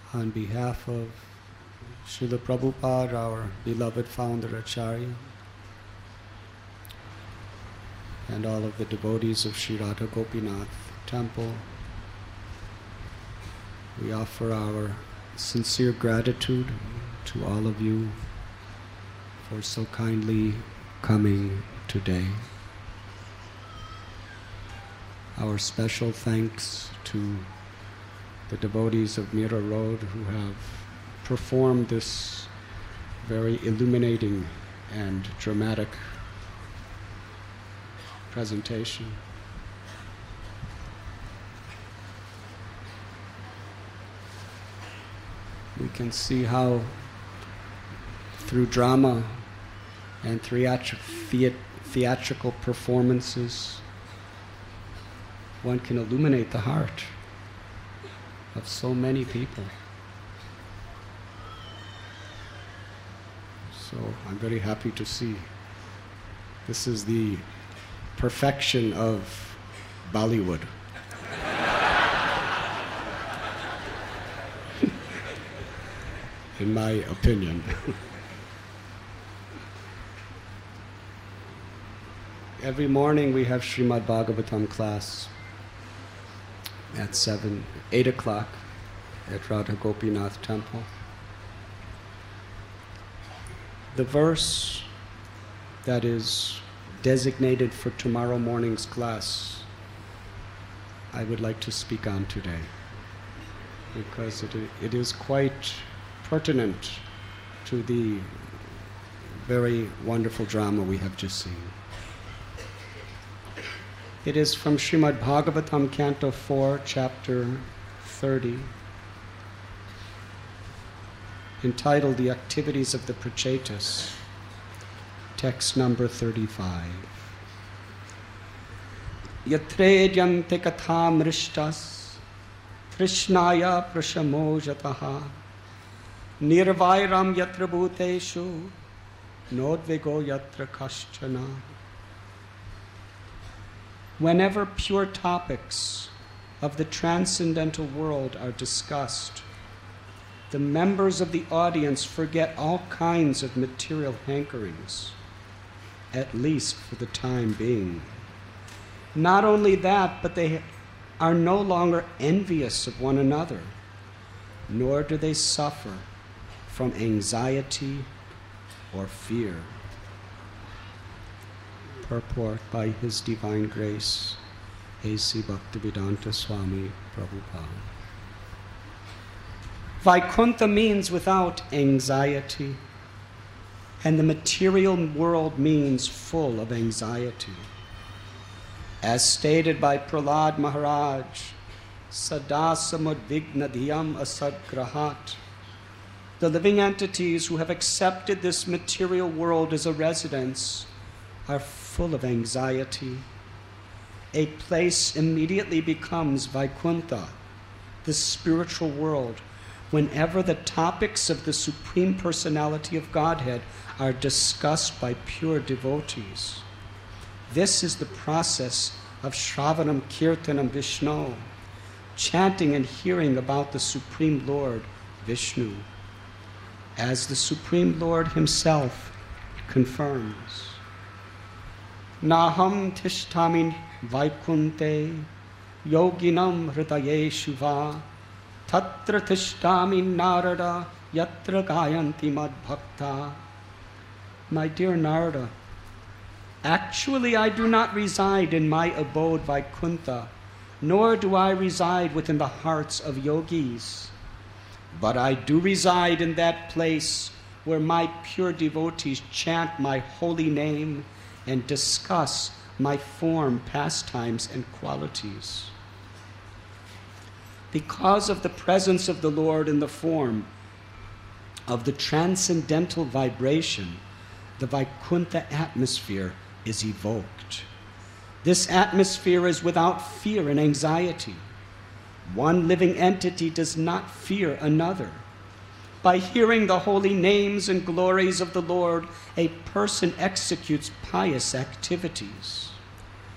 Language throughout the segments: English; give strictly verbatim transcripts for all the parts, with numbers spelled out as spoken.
On behalf of Srila Prabhupada, our beloved founder Acharya, and all of the devotees of Sri Radha Gopinath Temple, we offer our sincere gratitude to all of you for so kindly coming today. Our special thanks to the devotees of Mira Road who have performed this very illuminating and dramatic presentation. We can see how through drama and theatri- theatrical performances one can illuminate the heart of so many people. So I'm very happy to see this is the perfection of Bollywood. In my opinion. Every morning we have Srimad Bhagavatam class at seven, eight o'clock at Radha Gopinath Temple. The verse that is designated for tomorrow morning's class, I would like to speak on today, because it, it is quite pertinent to the very wonderful drama we have just seen. It is from Srimad Bhagavatam, Canto four, Chapter thirty, entitled The Activities of the Prachetas, text number thirty-five. Yatre jante katha mrishtas trishnaya prashamojataha nirvairam yatra bhuteshu nodvigo yatra kaschana. Whenever pure topics of the transcendental world are discussed, the members of the audience forget all kinds of material hankerings, at least for the time being. Not only that, but they are no longer envious of one another, nor do they suffer from anxiety or fear. Purport by His Divine Grace, A C Bhaktivedanta Swami Prabhupada. Vaikuntha means without anxiety, and the material world means full of anxiety. As stated by Prahlad Maharaj, Sadasamudvigna dhyam asadgrahat. The living entities who have accepted this material world as a residence are full of anxiety. A place immediately becomes Vaikuntha, the spiritual world, whenever the topics of the Supreme Personality of Godhead are discussed by pure devotees. This is the process of Shravanam Kirtanam Vishnu, chanting and hearing about the Supreme Lord, Vishnu, as the Supreme Lord Himself confirms. Naham tishtami vaikunte yoginam hridaye shiva tatra tishtami narada yatra gayanti madbhakta. My dear Narada, actually I do not reside in my abode Vaikuntha, nor do I reside within the hearts of yogis, but I do reside in that place where my pure devotees chant my holy name and discuss my form, pastimes, and qualities. Because of the presence of the Lord in the form of the transcendental vibration, the Vaikuntha atmosphere is evoked. This atmosphere is without fear and anxiety. One living entity does not fear another. By hearing the holy names and glories of the Lord, a person executes pious activities.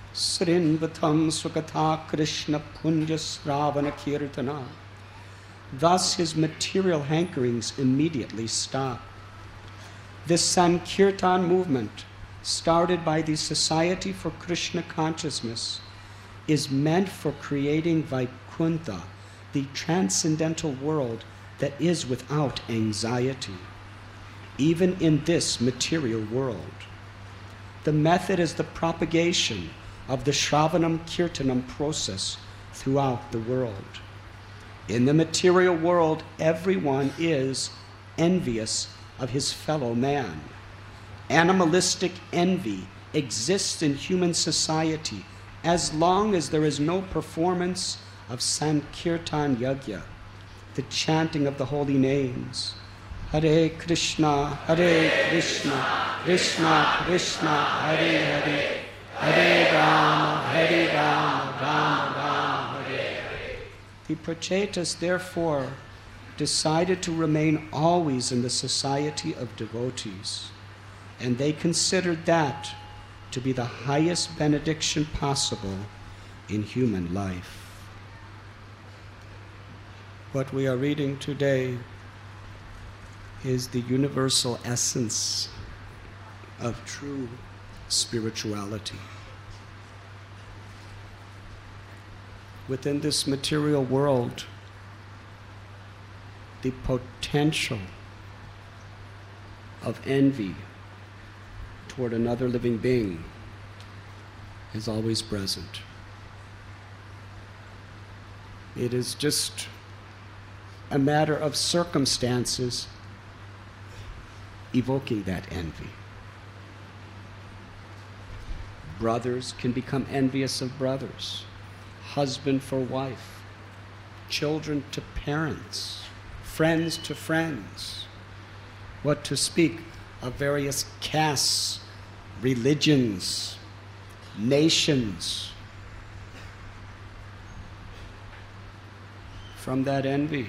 Srinvatam Sukatha Krishna Punja Sravana Kirtana Thus his material hankerings immediately stop. This Sankirtan movement, started by the Society for Krishna Consciousness, is meant for creating Vaikuntha, the transcendental world that is without anxiety, even in this material world. The method is the propagation of the Shravanam Kirtanam process throughout the world. In the material world, everyone is envious of his fellow man. Animalistic envy exists in human society as long as there is no performance of Sankirtan Yajna, the chanting of the holy names. Hare Krishna, Hare Krishna, Krishna Krishna, Hare Hare, Hare Rama, Hare Rama, Rama Rama, Hare Hare. The Prachetas, therefore, decided to remain always in the society of devotees, and they considered that to be the highest benediction possible in human life. What we are reading today is the universal essence of true spirituality. Within this material world, the potential of envy toward another living being is always present. It is just a matter of circumstances evoking that envy. Brothers can become envious of brothers, husband for wife, children to parents, friends to friends. What to speak of various castes, religions, nations. From that envy,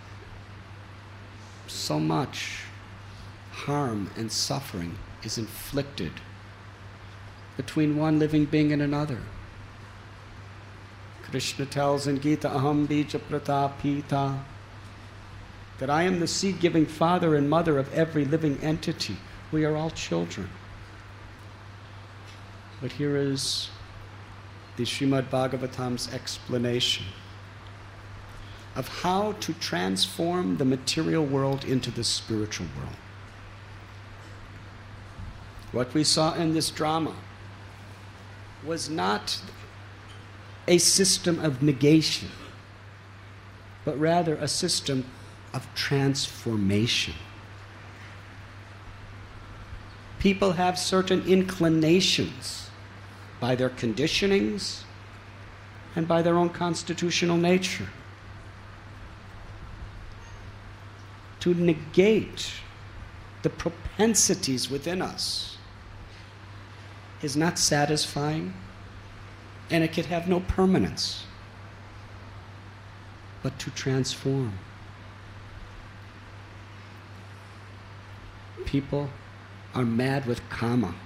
so much harm and suffering is inflicted between one living being and another. Krishna tells in Gita, Aham bija pratapita, that I am the seed-giving father and mother of every living entity. We are all children. But here is the Srimad Bhagavatam's explanation of how to transform the material world into the spiritual world. What we saw in this drama was not a system of negation, but rather a system of transformation. People have certain inclinations by their conditionings and by their own constitutional nature. To negate the propensities within us is not satisfying, and it could have no permanence. But to transform. People are mad with kama,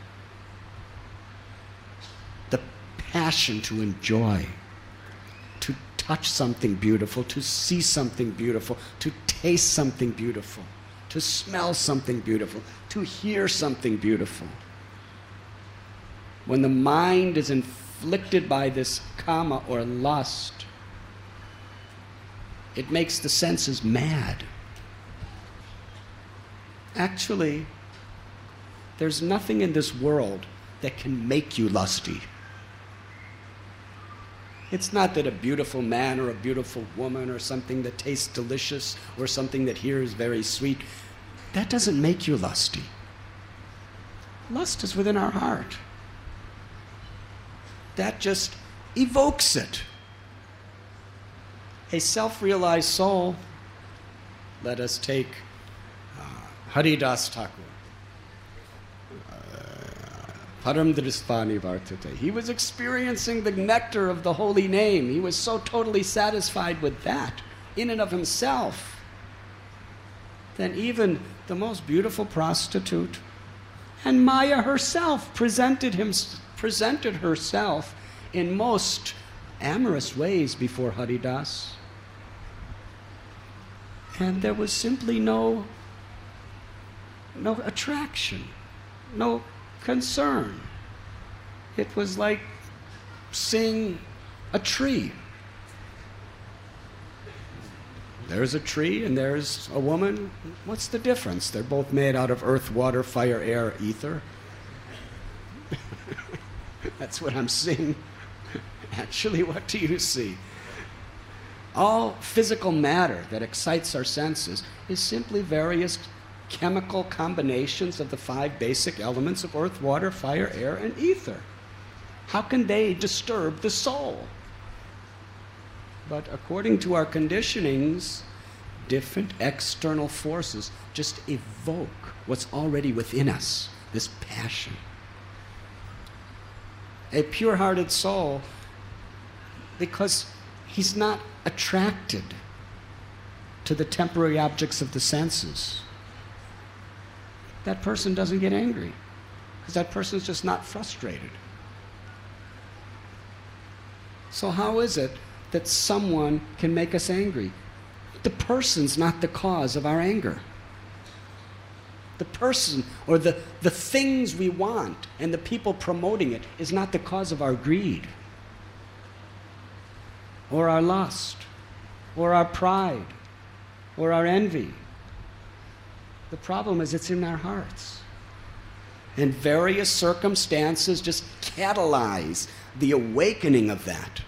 the passion to enjoy, to touch something beautiful, to see something beautiful, to taste something beautiful, to smell something beautiful, to hear something beautiful. When the mind is inflicted by this kama or lust, it makes the senses mad. Actually, there's nothing in this world that can make you lusty. It's not that a beautiful man or a beautiful woman or something that tastes delicious or something that here is very sweet, that doesn't make you lusty. Lust is within our heart. That just evokes it. A self-realized soul, let us take uh, Haridas Thakur. Param Dristvani Vartate. He was experiencing the nectar of the holy name. He was so totally satisfied with that in and of himself. Then even the most beautiful prostitute and Maya herself presented him, presented herself in most amorous ways before Haridas. And there was simply no, no attraction, no concern. It was like seeing a tree. There's a tree and there's a woman. What's the difference? They're both made out of earth, water, fire, air, ether. That's what I'm seeing. Actually, what do you see? All physical matter that excites our senses is simply various chemical combinations of the five basic elements of earth, water, fire, air, and ether. How can they disturb the soul? But according to our conditionings, different external forces just evoke what's already within us, this passion. A pure-hearted soul, because he's not attracted to the temporary objects of the senses, that person doesn't get angry, because that person's just not frustrated. So how is it that someone can make us angry? The person's not the cause of our anger. The person or the, the things we want and the people promoting it is not the cause of our greed or our lust or our pride or our envy. The problem is it's in our hearts. And various circumstances just catalyze the awakening of that.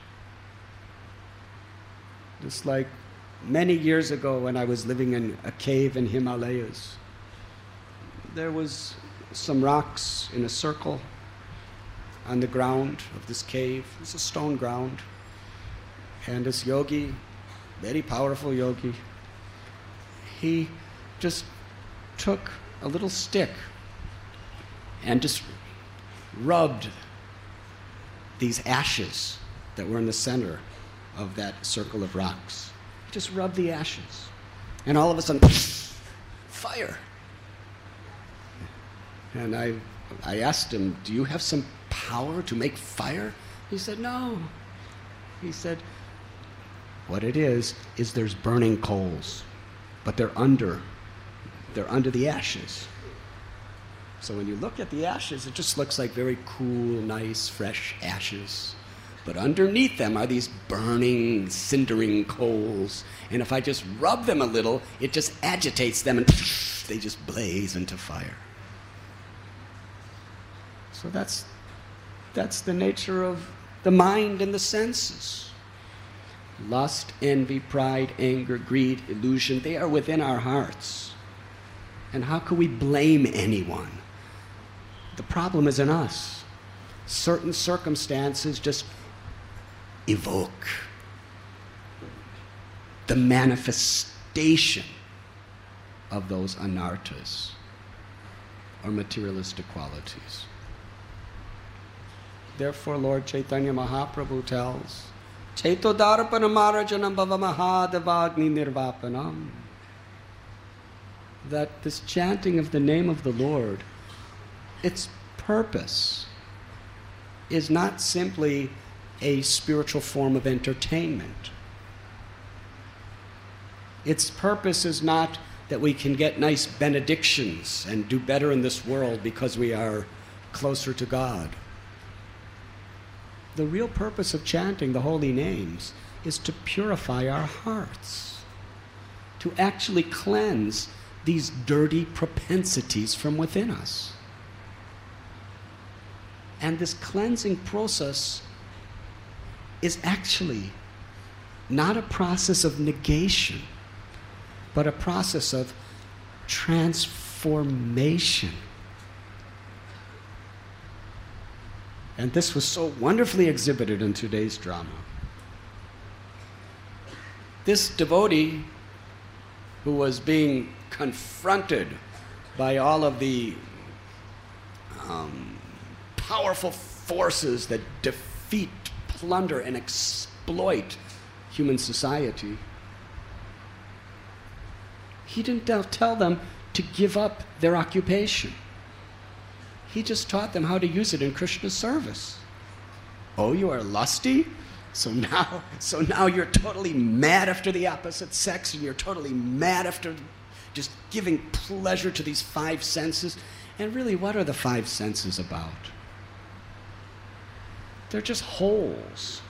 Just like many years ago when I was living in a cave in Himalayas, there was some rocks in a circle on the ground of this cave. It was a stone ground. And this yogi, very powerful yogi, he just took a little stick and just rubbed these ashes that were in the center of that circle of rocks. He just rubbed the ashes. And all of a sudden, fire. And I, I asked him, do you have some power to make fire? He said, no. He said, what it is, is there's burning coals, but they're under, they're under the ashes. So when you look at the ashes, it just looks like very cool, nice, fresh ashes. But underneath them are these burning, cindering coals. And if I just rub them a little, it just agitates them and they just blaze into fire. So that's, that's the nature of the mind and the senses. Lust, envy, pride, anger, greed, illusion, they are within our hearts. And how can we blame anyone? The problem is in us. Certain circumstances just evoke the manifestation of those anarthas, or materialistic qualities. Therefore, Lord Chaitanya Mahaprabhu tells, Chaito Darpana Marajanam Bhava Mahadevagni Nirvapanam, that this chanting of the name of the Lord, its purpose is not simply a spiritual form of entertainment. Its purpose is not that we can get nice benedictions and do better in this world because we are closer to God. The real purpose of chanting the holy names is to purify our hearts, to actually cleanse these dirty propensities from within us. And this cleansing process is actually not a process of negation, but a process of transformation. And this was so wonderfully exhibited in today's drama. This devotee who was being confronted by all of the um, powerful forces that defeat, plunder, and exploit human society, he didn't tell them to give up their occupation. He just taught them how to use it in Krishna's service. Oh, you are lusty? So now, so now you're totally mad after the opposite sex, and you're totally mad after just giving pleasure to these five senses. And really, what are the five senses about? They're just holes.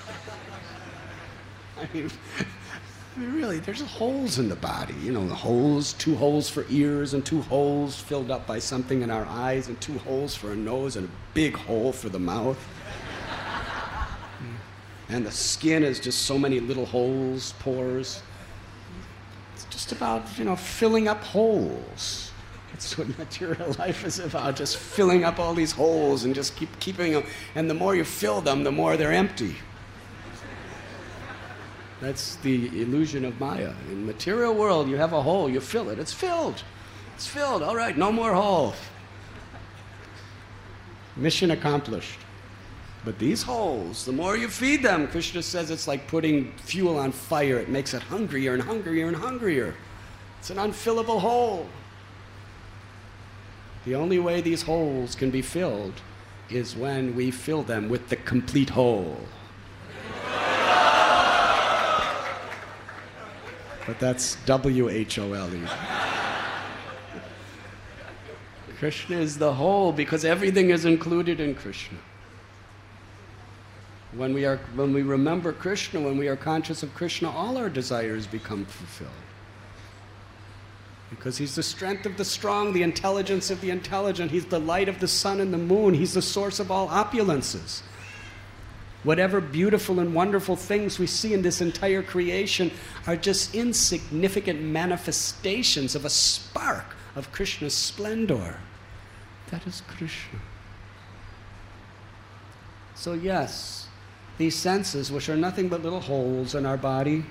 I mean, I mean, really, there's holes in the body. You know, the holes, two holes for ears and two holes filled up by something in our eyes and two holes for a nose and a big hole for the mouth. And the skin is just so many little holes, pores. It's just about, you know, filling up holes. That's what material life is about, just filling up all these holes and just keep keeping them. And the more you fill them, the more they're empty. That's the illusion of Maya. In the material world, you have a hole, you fill it. It's filled. It's filled. All right, no more hole. Mission accomplished. But these holes, the more you feed them, Krishna says it's like putting fuel on fire. It makes it hungrier and hungrier and hungrier. It's an unfillable hole. The only way these holes can be filled is when we fill them with the complete whole. But that's W H O L E. Krishna is the whole because everything is included in Krishna. When we are, when we remember Krishna, when we are conscious of Krishna, all our desires become fulfilled. Because he's the strength of the strong, the intelligence of the intelligent. He's the light of the sun and the moon. He's the source of all opulences. Whatever beautiful and wonderful things we see in this entire creation are just insignificant manifestations of a spark of Krishna's splendor. That is Krishna. So yes, these senses, which are nothing but little holes in our body,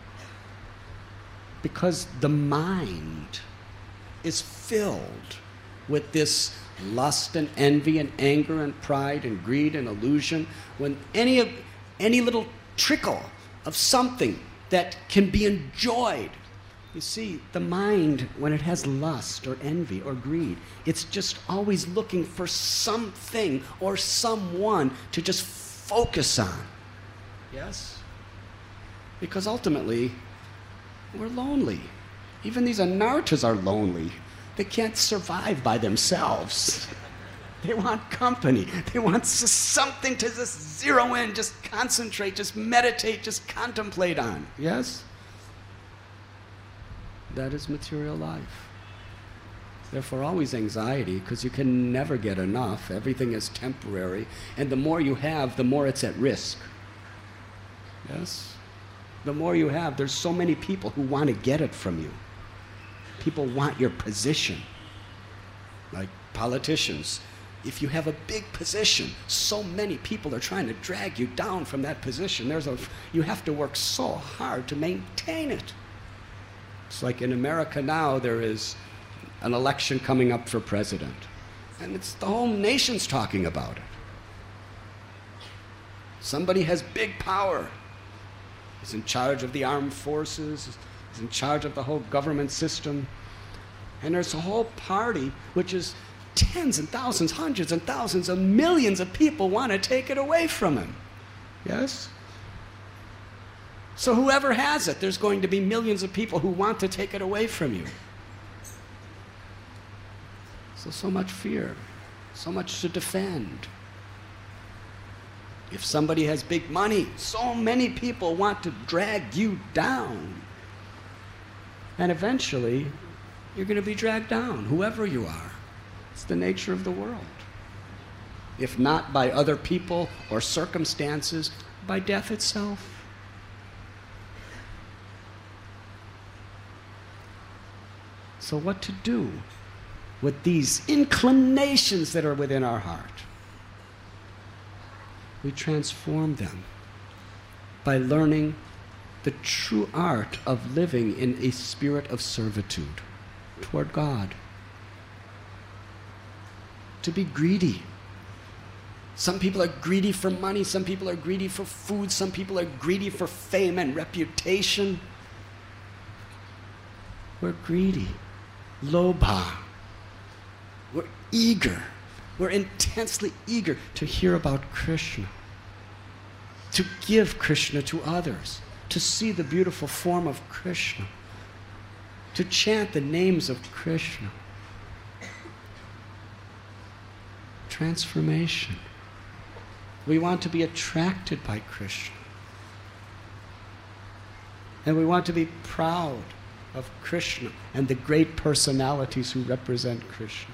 because the mind is filled with this lust and envy and anger and pride and greed and illusion, when any of any little trickle of something that can be enjoyed, you see, the mind, when it has lust or envy or greed, it's just always looking for something or someone to just focus on. Yes? Because ultimately, we're lonely. Even these anarthas are lonely. They can't survive by themselves. They want company. They want just something to just zero in, just concentrate, just meditate, just contemplate on. Yes? That is material life. Therefore, always anxiety, because you can never get enough. Everything is temporary. And the more you have, the more it's at risk. Yes? The more you have, there's so many people who want to get it from you. People want your position. Like politicians. If you have a big position, so many people are trying to drag you down from that position. There's a, you have to work so hard to maintain it. It's like in America now, there is an election coming up for president. And it's the whole nation's talking about it. Somebody has big power. He's in charge of the armed forces. He's in charge of the whole government system. And there's a whole party which is tens and thousands, hundreds and thousands of millions of people want to take it away from him. Yes? So whoever has it, there's going to be millions of people who want to take it away from you. So, so much fear, so much to defend. If somebody has big money, so many people want to drag you down. And eventually, you're going to be dragged down, whoever you are. It's the nature of the world. If not by other people or circumstances, by death itself. So what to do with these inclinations that are within our heart? We transform them by learning the true art of living in a spirit of servitude toward God. To be greedy. Some people are greedy for money, some people are greedy for food, some people are greedy for fame and reputation. We're greedy. Lobha. We're eager. We're intensely eager to hear about Krishna, to give Krishna to others, to see the beautiful form of Krishna, to chant the names of Krishna. Transformation. We want to be attracted by Krishna. And we want to be proud of Krishna and the great personalities who represent Krishna.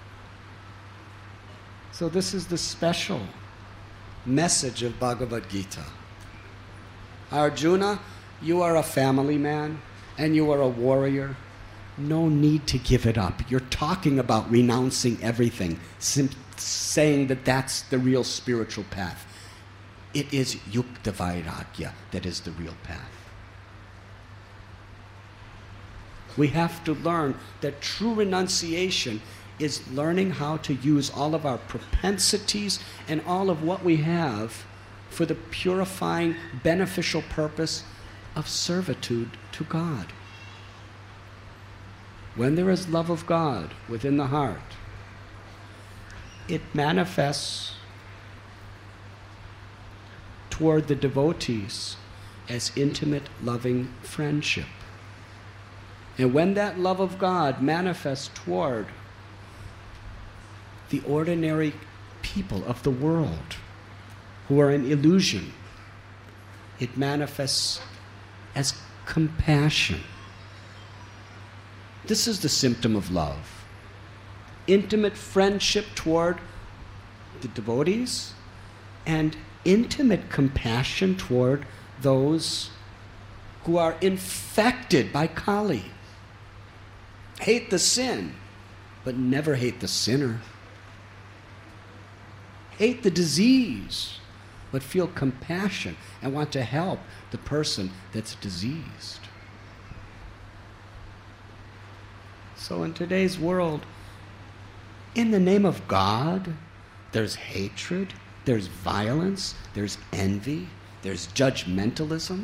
So this is the special message of Bhagavad Gita. Arjuna, you are a family man and you are a warrior. No need to give it up. You're talking about renouncing everything, sim- saying that that's the real spiritual path. It is Yukta Vairagya that is the real path. We have to learn that true renunciation is learning how to use all of our propensities and all of what we have for the purifying, beneficial purpose of servitude to God. When there is love of God within the heart, it manifests toward the devotees as intimate, loving friendship. And when that love of God manifests toward the ordinary people of the world who are in illusion, it manifests as compassion. This is the symptom of love. Intimate friendship toward the devotees and intimate compassion toward those who are infected by Kali. Hate the sin, but never hate the sinner. Hate the disease, but feel compassion and want to help the person that's diseased. So in today's world, in the name of God, there's hatred, there's violence, there's envy, there's judgmentalism.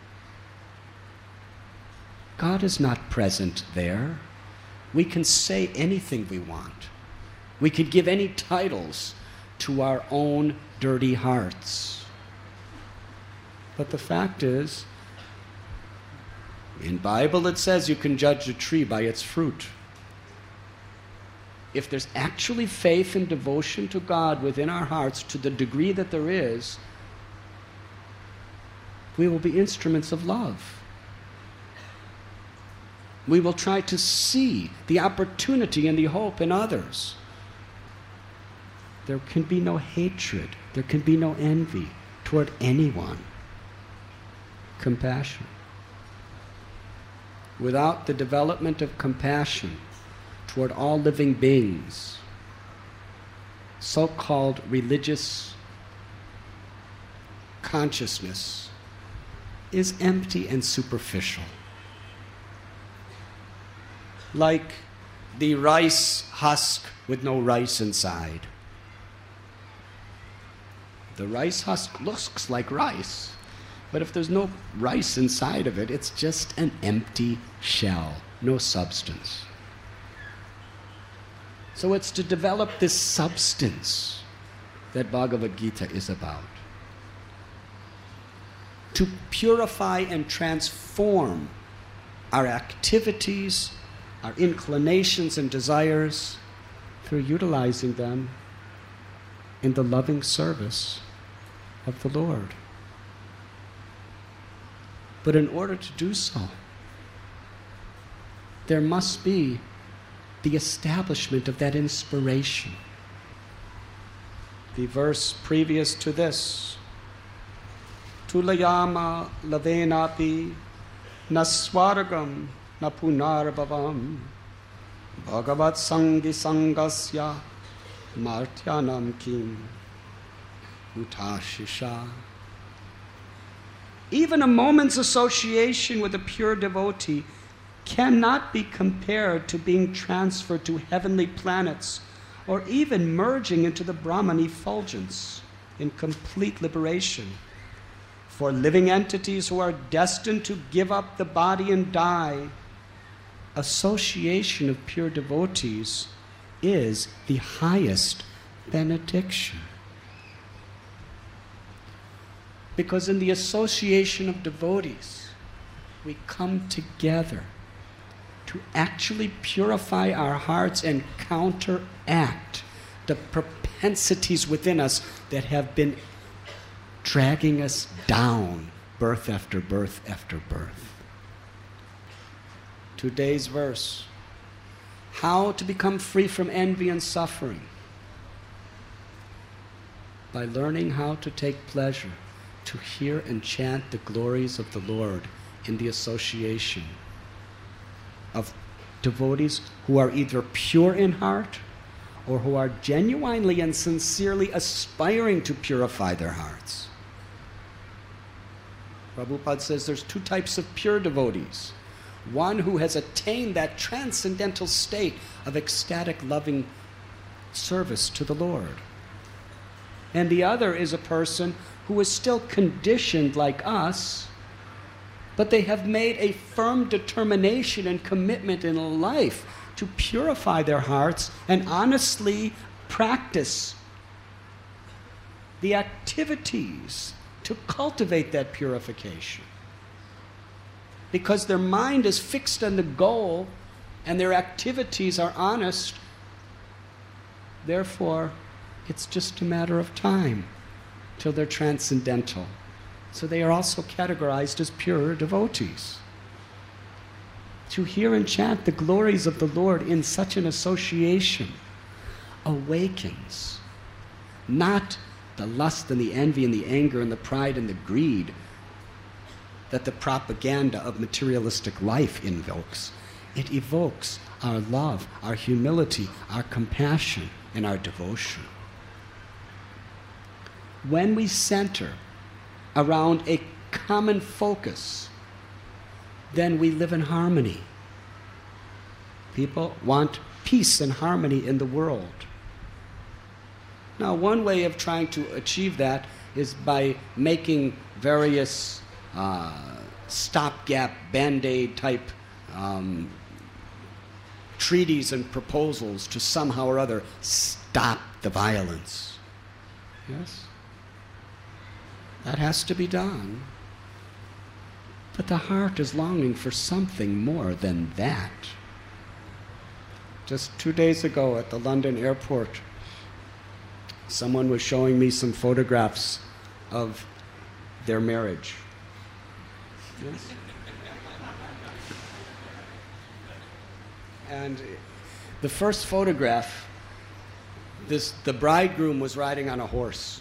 God is not present there. We can say anything we want. We could give any titles to our own dirty hearts. But the fact is, in Bible it says you can judge a tree by its fruit. If there's actually faith and devotion to God within our hearts to the degree that there is, we will be instruments of love. We will try to see the opportunity and the hope in others. There can be no hatred. There can be no envy toward anyone. Compassion. Without the development of compassion toward all living beings, so-called religious consciousness is empty and superficial. Like the rice husk with no rice inside. The rice husk looks like rice, but if there's no rice inside of it, it's just an empty shell, no substance. So it's to develop this substance that Bhagavad Gita is about. To purify and transform our activities, our inclinations and desires through utilizing them in the loving service of the Lord. But in order to do so, there must be the establishment of that inspiration. The verse previous to this, Tulayama lavenapi naswargam na punarbhavam bhagavat sangi sangasya martyanam kim utashisha. Even a moment's association with a pure devotee cannot be compared to being transferred to heavenly planets or even merging into the Brahman effulgence in complete liberation. For living entities who are destined to give up the body and die, association of pure devotees is the highest benediction. Because in the association of devotees, we come together to actually purify our hearts and counteract the propensities within us that have been dragging us down birth after birth after birth. Today's verse, how to become free from envy and suffering? By learning how to take pleasure to hear and chant the glories of the Lord in the association of devotees who are either pure in heart or who are genuinely and sincerely aspiring to purify their hearts. Prabhupada says there's two types of pure devotees. One who has attained that transcendental state of ecstatic, loving service to the Lord. And the other is a person who is still conditioned like us, but they have made a firm determination and commitment in life to purify their hearts and honestly practice the activities to cultivate that purification. Because their mind is fixed on the goal and their activities are honest, therefore, it's just a matter of time till they're transcendental. So they are also categorized as pure devotees. To hear and chant the glories of the Lord in such an association awakens not the lust and the envy and the anger and the pride and the greed that the propaganda of materialistic life invokes. It evokes our love, our humility, our compassion, and our devotion. When we center around a common focus, then we live in harmony. People want peace and harmony in the world. Now, one way of trying to achieve that is by making various uh, stopgap, band-aid type um, treaties and proposals to somehow or other stop the violence. Yes? That has to be done. But the heart is longing for something more than that. Just two days ago at the London airport, someone was showing me some photographs of their marriage. Yes? And the first photograph, this, the bridegroom was riding on a horse.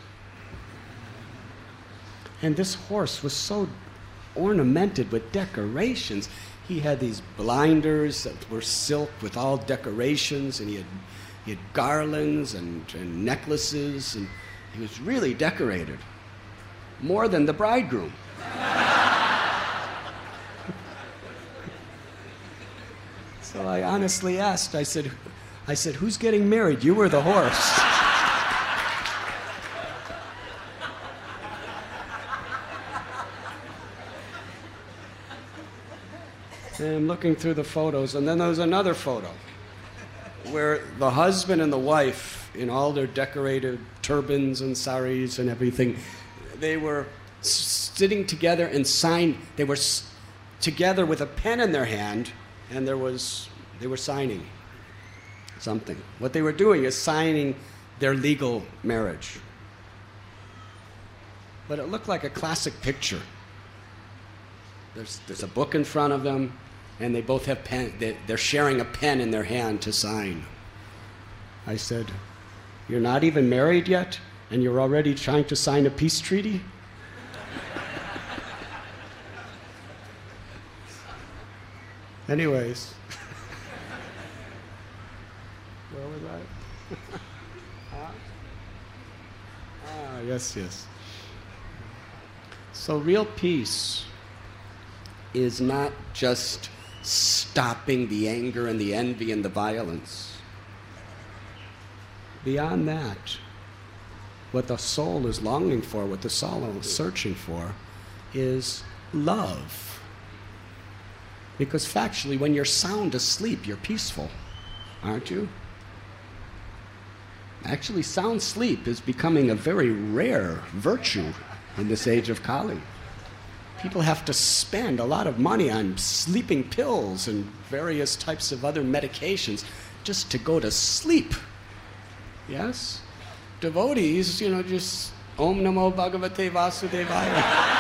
And this horse was so ornamented with decorations. He had these blinders that were silk with all decorations, and he had, he had garlands and, and necklaces, and he was really decorated. More than the bridegroom. So I honestly asked, I said, I said, who's getting married, you or the horse? And I'm looking through the photos, and then there was another photo where the husband and the wife, in all their decorated turbans and saris and everything, they were sitting together and signed. They were s- together with a pen in their hand, and there was they were signing something. What they were doing is signing their legal marriage. But it looked like a classic picture. There's, there's a book in front of them, and they both have pen. They, they're sharing a pen in their hand to sign. I said, you're not even married yet, and you're already trying to sign a peace treaty? Anyways. Where was I? huh? Ah, yes, yes. So real peace is not just stopping the anger and the envy and the violence. Beyond that, what the soul is longing for, what the soul is searching for, is love. Because factually, when you're sound asleep, you're peaceful, aren't you? Actually, sound sleep is becoming a very rare virtue in this age of Kali. People have to spend a lot of money on sleeping pills and various types of other medications just to go to sleep. Yes? Devotees, you know, just Om Namo Bhagavate Vasudevaya.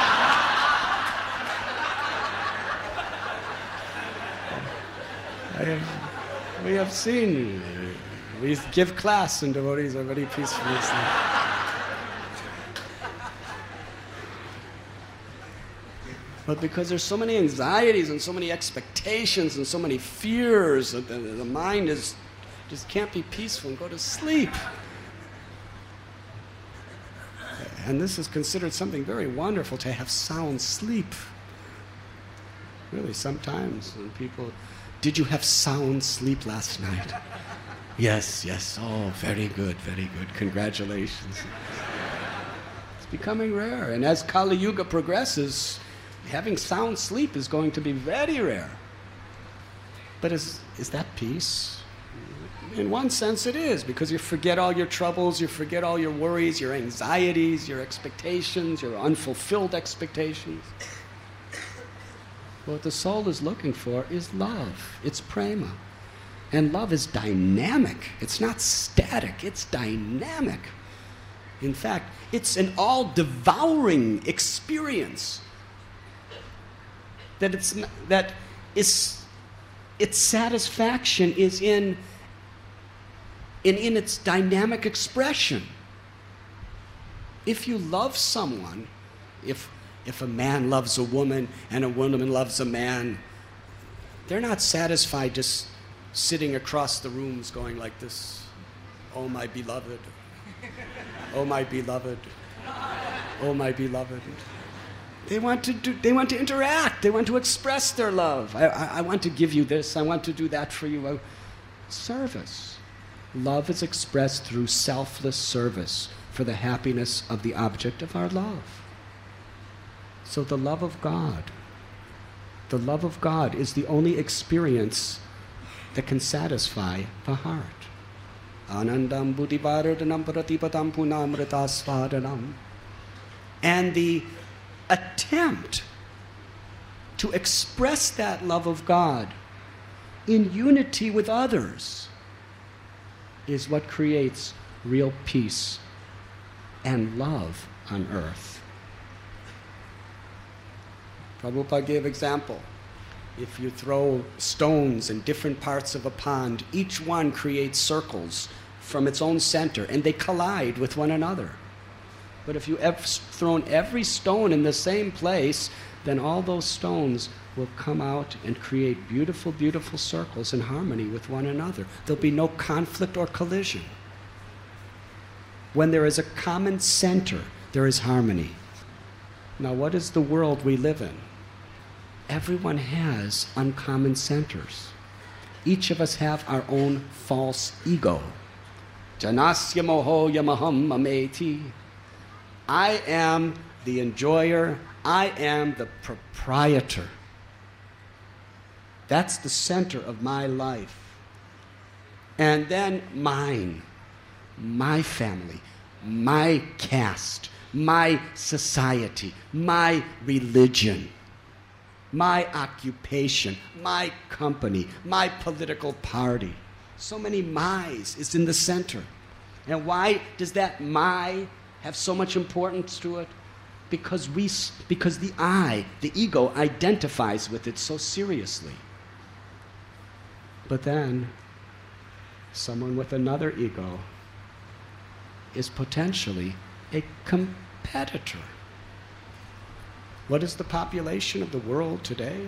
I have, we have seen, we give class and devotees are very peacefully asleep. But because there's so many anxieties and so many expectations and so many fears, that the, the mind is just can't be peaceful and go to sleep. And this is considered something very wonderful, to have sound sleep. Really, sometimes when people, did you have sound sleep last night? Yes, yes. Oh, very good, very good. Congratulations. It's becoming rare. And as Kali Yuga progresses, having sound sleep is going to be very rare. But is, is that peace? In one sense it is, because you forget all your troubles, you forget all your worries, your anxieties, your expectations, your unfulfilled expectations. What the soul is looking for is love. It's prema. And love is dynamic. It's not static, it's dynamic. In fact, it's an all-devouring experience. That it's that is its satisfaction is in in in its dynamic expression. If you love someone, if if a man loves a woman and a woman loves a man, they're not satisfied just sitting across the rooms going like this, oh my beloved, oh my beloved, oh my beloved. They want to do, they want to interact. They want to express their love. I, I, I want to give you this. I want to do that for you. Service. Love is expressed through selfless service for the happiness of the object of our love. So the love of God, the love of God is the only experience that can satisfy the heart. Anandam buddhivardhanam pratipatam punamritasvadanam. And the attempt to express that love of God in unity with others is what creates real peace and love on earth. Prabhupada gave example. If you throw stones in different parts of a pond, each one creates circles from its own center, and they collide with one another. But if you have thrown every stone in the same place, then all those stones will come out and create beautiful, beautiful circles in harmony with one another. There'll be no conflict or collision. When there is a common center, there is harmony. Now, what is the world we live in? Everyone has uncommon centers. Each of us have our own false ego. Janasya moho yamaham mameti. I am the enjoyer. I am the proprietor. That's the center of my life. And then mine, my family, my caste, my society, my religion, my occupation, my company, my political party. So many my's is in the center. And why does that my have so much importance to it? Because we, because the I, the ego, identifies with it so seriously. But then, someone with another ego is potentially a competitor. What is the population of the world today?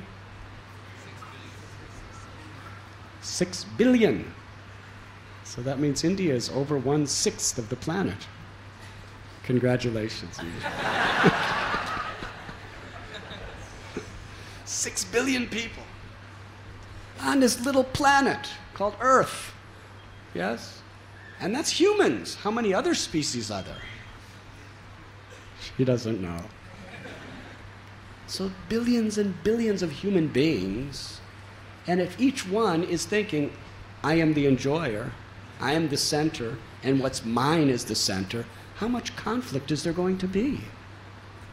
Six billion. So that means India is over one-sixth of the planet. Congratulations. Six billion people on this little planet called Earth. Yes? And that's humans. How many other species are there? She doesn't know. So billions and billions of human beings, and if each one is thinking, I am the enjoyer, I am the center, and what's mine is the center, how much conflict is there going to be?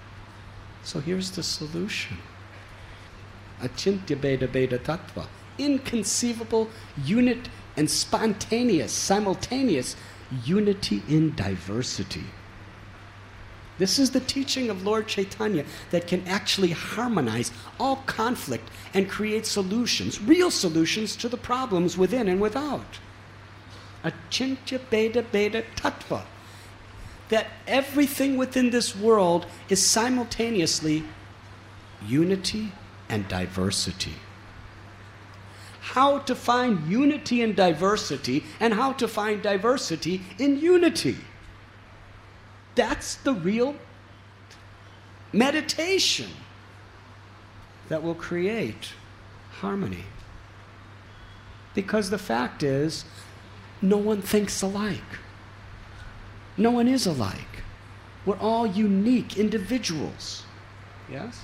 So here's the solution. Achintya Beda Beda Tattva. Inconceivable, unit, and spontaneous, simultaneous unity in diversity. This is the teaching of Lord Chaitanya that can actually harmonize all conflict and create solutions, real solutions to the problems within and without. Achintya Beda Beda Tattva. That everything within this world is simultaneously unity and diversity. How to find unity in diversity and how to find diversity in unity. That's the real meditation that will create harmony. Because the fact is, no one thinks alike. No one is alike. We're all unique individuals. Yes?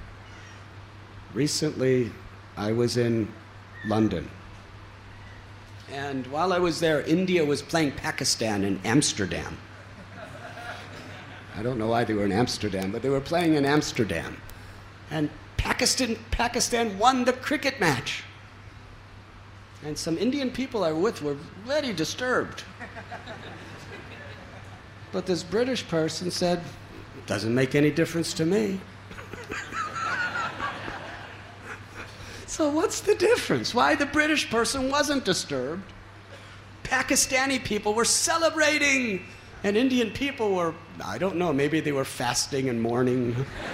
Recently, I was in London. And while I was there, India was playing Pakistan in Amsterdam. I don't know why they were in Amsterdam, but they were playing in Amsterdam. And Pakistan, Pakistan won the cricket match. And some Indian people I were with were very disturbed. But this British person said, doesn't make any difference to me. So what's the difference? Why the British person wasn't disturbed? Pakistani people were celebrating, and Indian people were, I don't know, maybe they were fasting and mourning.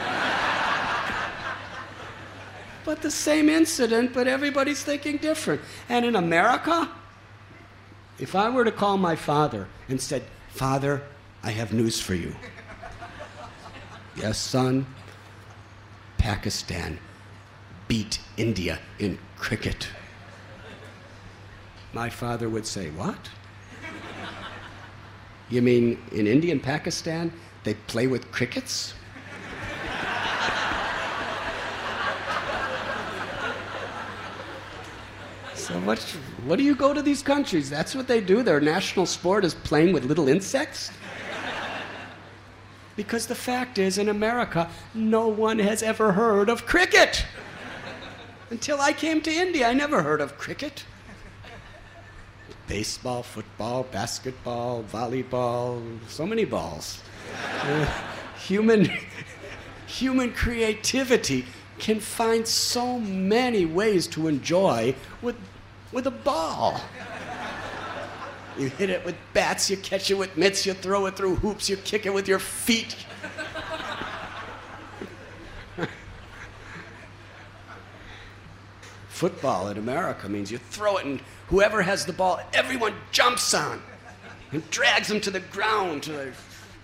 But the same incident, but everybody's thinking different. And in America, if I were to call my father and said, Father, I have news for you. Yes, son, Pakistan beat India in cricket. My father would say, what? You mean in India and Pakistan, they play with crickets? So what, what do you go to these countries? That's what they do. Their national sport is playing with little insects? Because the fact is, in America, no one has ever heard of cricket. Until I came to India, I never heard of cricket. Baseball, football, basketball, volleyball, so many balls. Uh, human, human creativity can find so many ways to enjoy with, with a ball. You hit it with bats, you catch it with mitts, you throw it through hoops, you kick it with your feet. Football in America means you throw it and whoever has the ball, everyone jumps on and drags them to the ground. To the...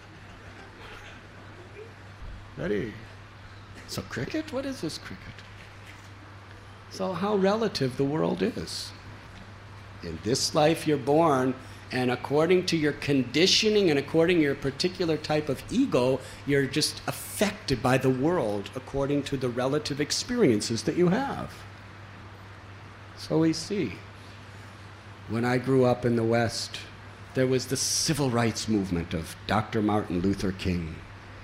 Ready? So cricket? What is this cricket? So how relative the world is. In this life you're born, and according to your conditioning and according to your particular type of ego, you're just affected by the world according to the relative experiences that you have. So we see. When I grew up in the West, there was the civil rights movement of Doctor Martin Luther King.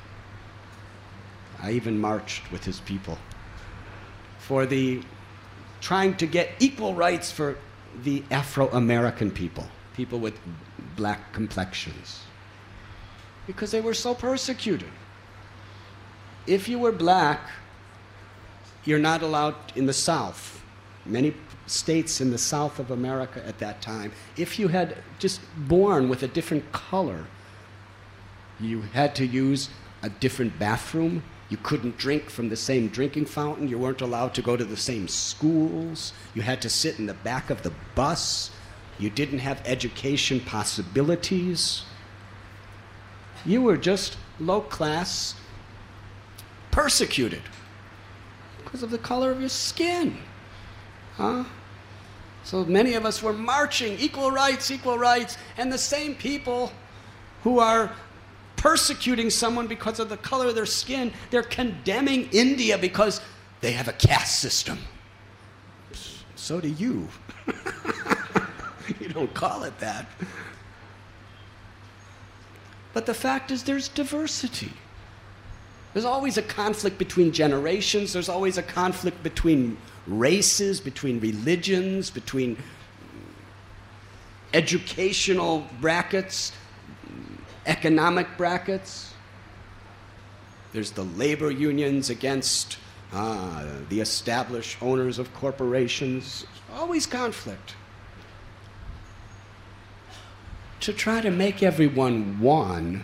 I even marched with his people for the trying to get equal rights for the Afro-American people, people with black complexions, because they were so persecuted. If you were black, you're not allowed in the South. Many states in the South of America at that time, if you had just born with a different color, you had to use a different bathroom. You couldn't drink from the same drinking fountain. You weren't allowed to go to the same schools. You had to sit in the back of the bus. You didn't have education possibilities. You were just low class, persecuted because of the color of your skin. Huh? So many of us were marching, equal rights, equal rights, and the same people who are persecuting someone because of the color of their skin, they're condemning India because they have a caste system. So do you. You don't call it that. But the fact is there's diversity. There's always a conflict between generations. There's always a conflict between races, between religions, between educational brackets, economic brackets. There's the labor unions against uh, the established owners of corporations. Always conflict. To try to make everyone one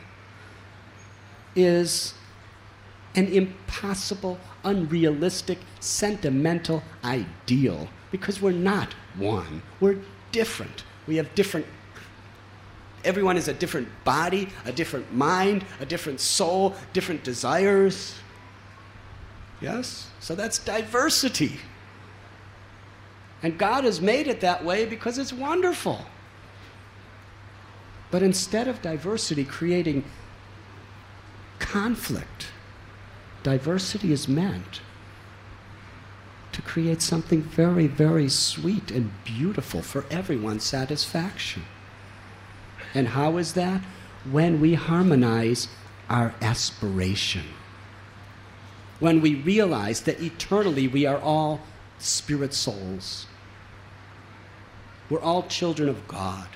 is an impossible, unrealistic, sentimental ideal, because we're not one. We're different. We have different, everyone is a different body, a different mind, a different soul, different desires. Yes? So that's diversity. And God has made it that way because it's wonderful. But instead of diversity creating conflict, diversity is meant to create something very, very sweet and beautiful for everyone's satisfaction. And how is that? When we harmonize our aspiration. When we realize that eternally we are all spirit souls. We're all children of God.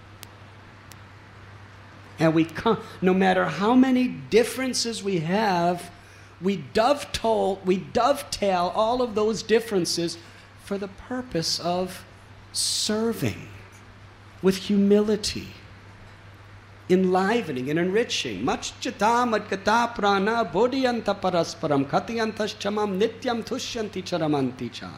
And we come, no matter how many differences we have, we dovetail, we dovetail all of those differences for the purpose of serving with humility, enlivening and enriching. Machchita madgata prana bodhiyanta parasparam katiyantas chamam nityam tushyanti charamanti cha.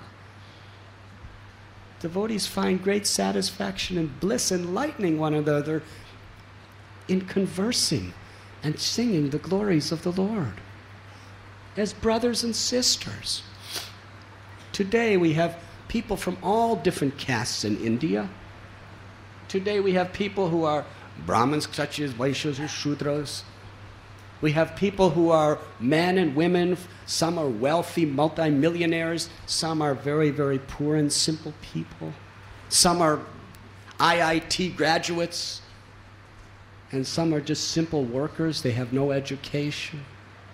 Devotees find great satisfaction and bliss enlightening one another in conversing and singing the glories of the Lord as brothers and sisters. Today we have people from all different castes in India. Today we have people who are Brahmins, Kshatriyas, Vaishyas, or Shudras. We have people who are men and women. Some are wealthy multimillionaires. Some are very, very poor and simple people. Some are I I T graduates. And some are just simple workers. They have no education.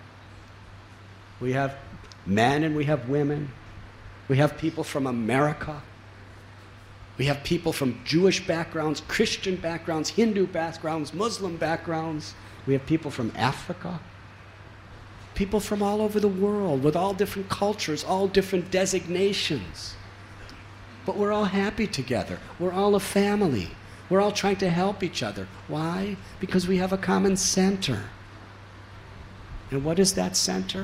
We have men and we have women. We have people from America. We have people from Jewish backgrounds, Christian backgrounds, Hindu backgrounds, Muslim backgrounds. We have people from Africa. People from all over the world with all different cultures, all different designations. But we're all happy together. We're all a family. We're all trying to help each other. Why? Because we have a common center. And what is that center?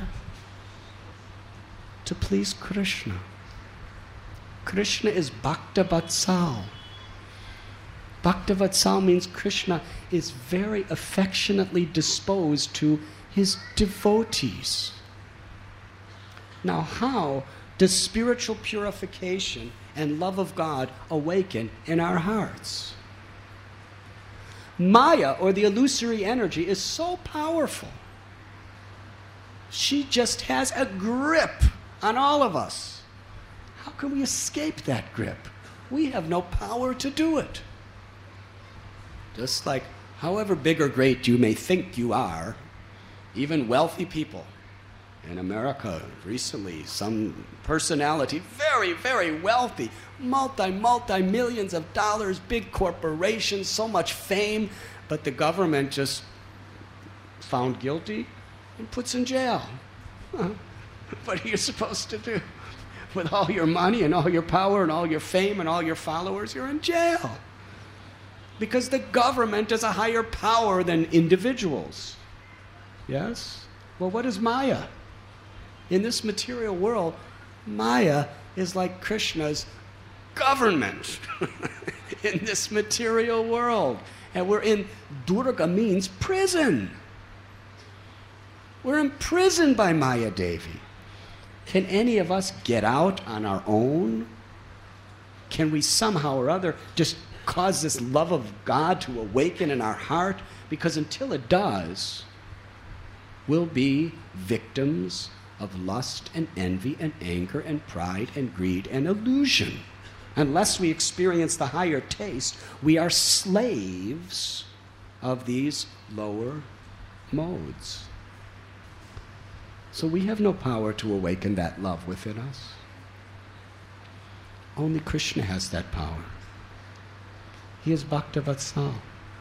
To please Krishna. Krishna is Bhakta Vatsal. Bhakta Vatsal means Krishna is very affectionately disposed to his devotees. Now, how does spiritual purification and love of God awaken in our hearts? Maya, or the illusory energy, is so powerful. She just has a grip on all of us. How can we escape that grip? We have no power to do it. Just like however big or great you may think you are, even wealthy people in America recently, some personality, very, very wealthy, multi, multi millions of dollars, big corporations, so much fame, but the government just found guilty and puts in jail. What are you supposed to do? With all your money and all your power and all your fame and all your followers, you're in jail. Because the government is a higher power than individuals. Yes? Well, what is Maya? In this material world, Maya is like Krishna's government in this material world. And we're in, Durga means prison. We're imprisoned by Maya Devi. Can any of us get out on our own? Can we somehow or other just cause this love of God to awaken in our heart? Because until it does, we'll be victims of lust and envy and anger and pride and greed and illusion. Unless we experience the higher taste, we are slaves of these lower modes. So we have no power to awaken that love within us. Only Krishna has that power. He is Bhaktavatsal.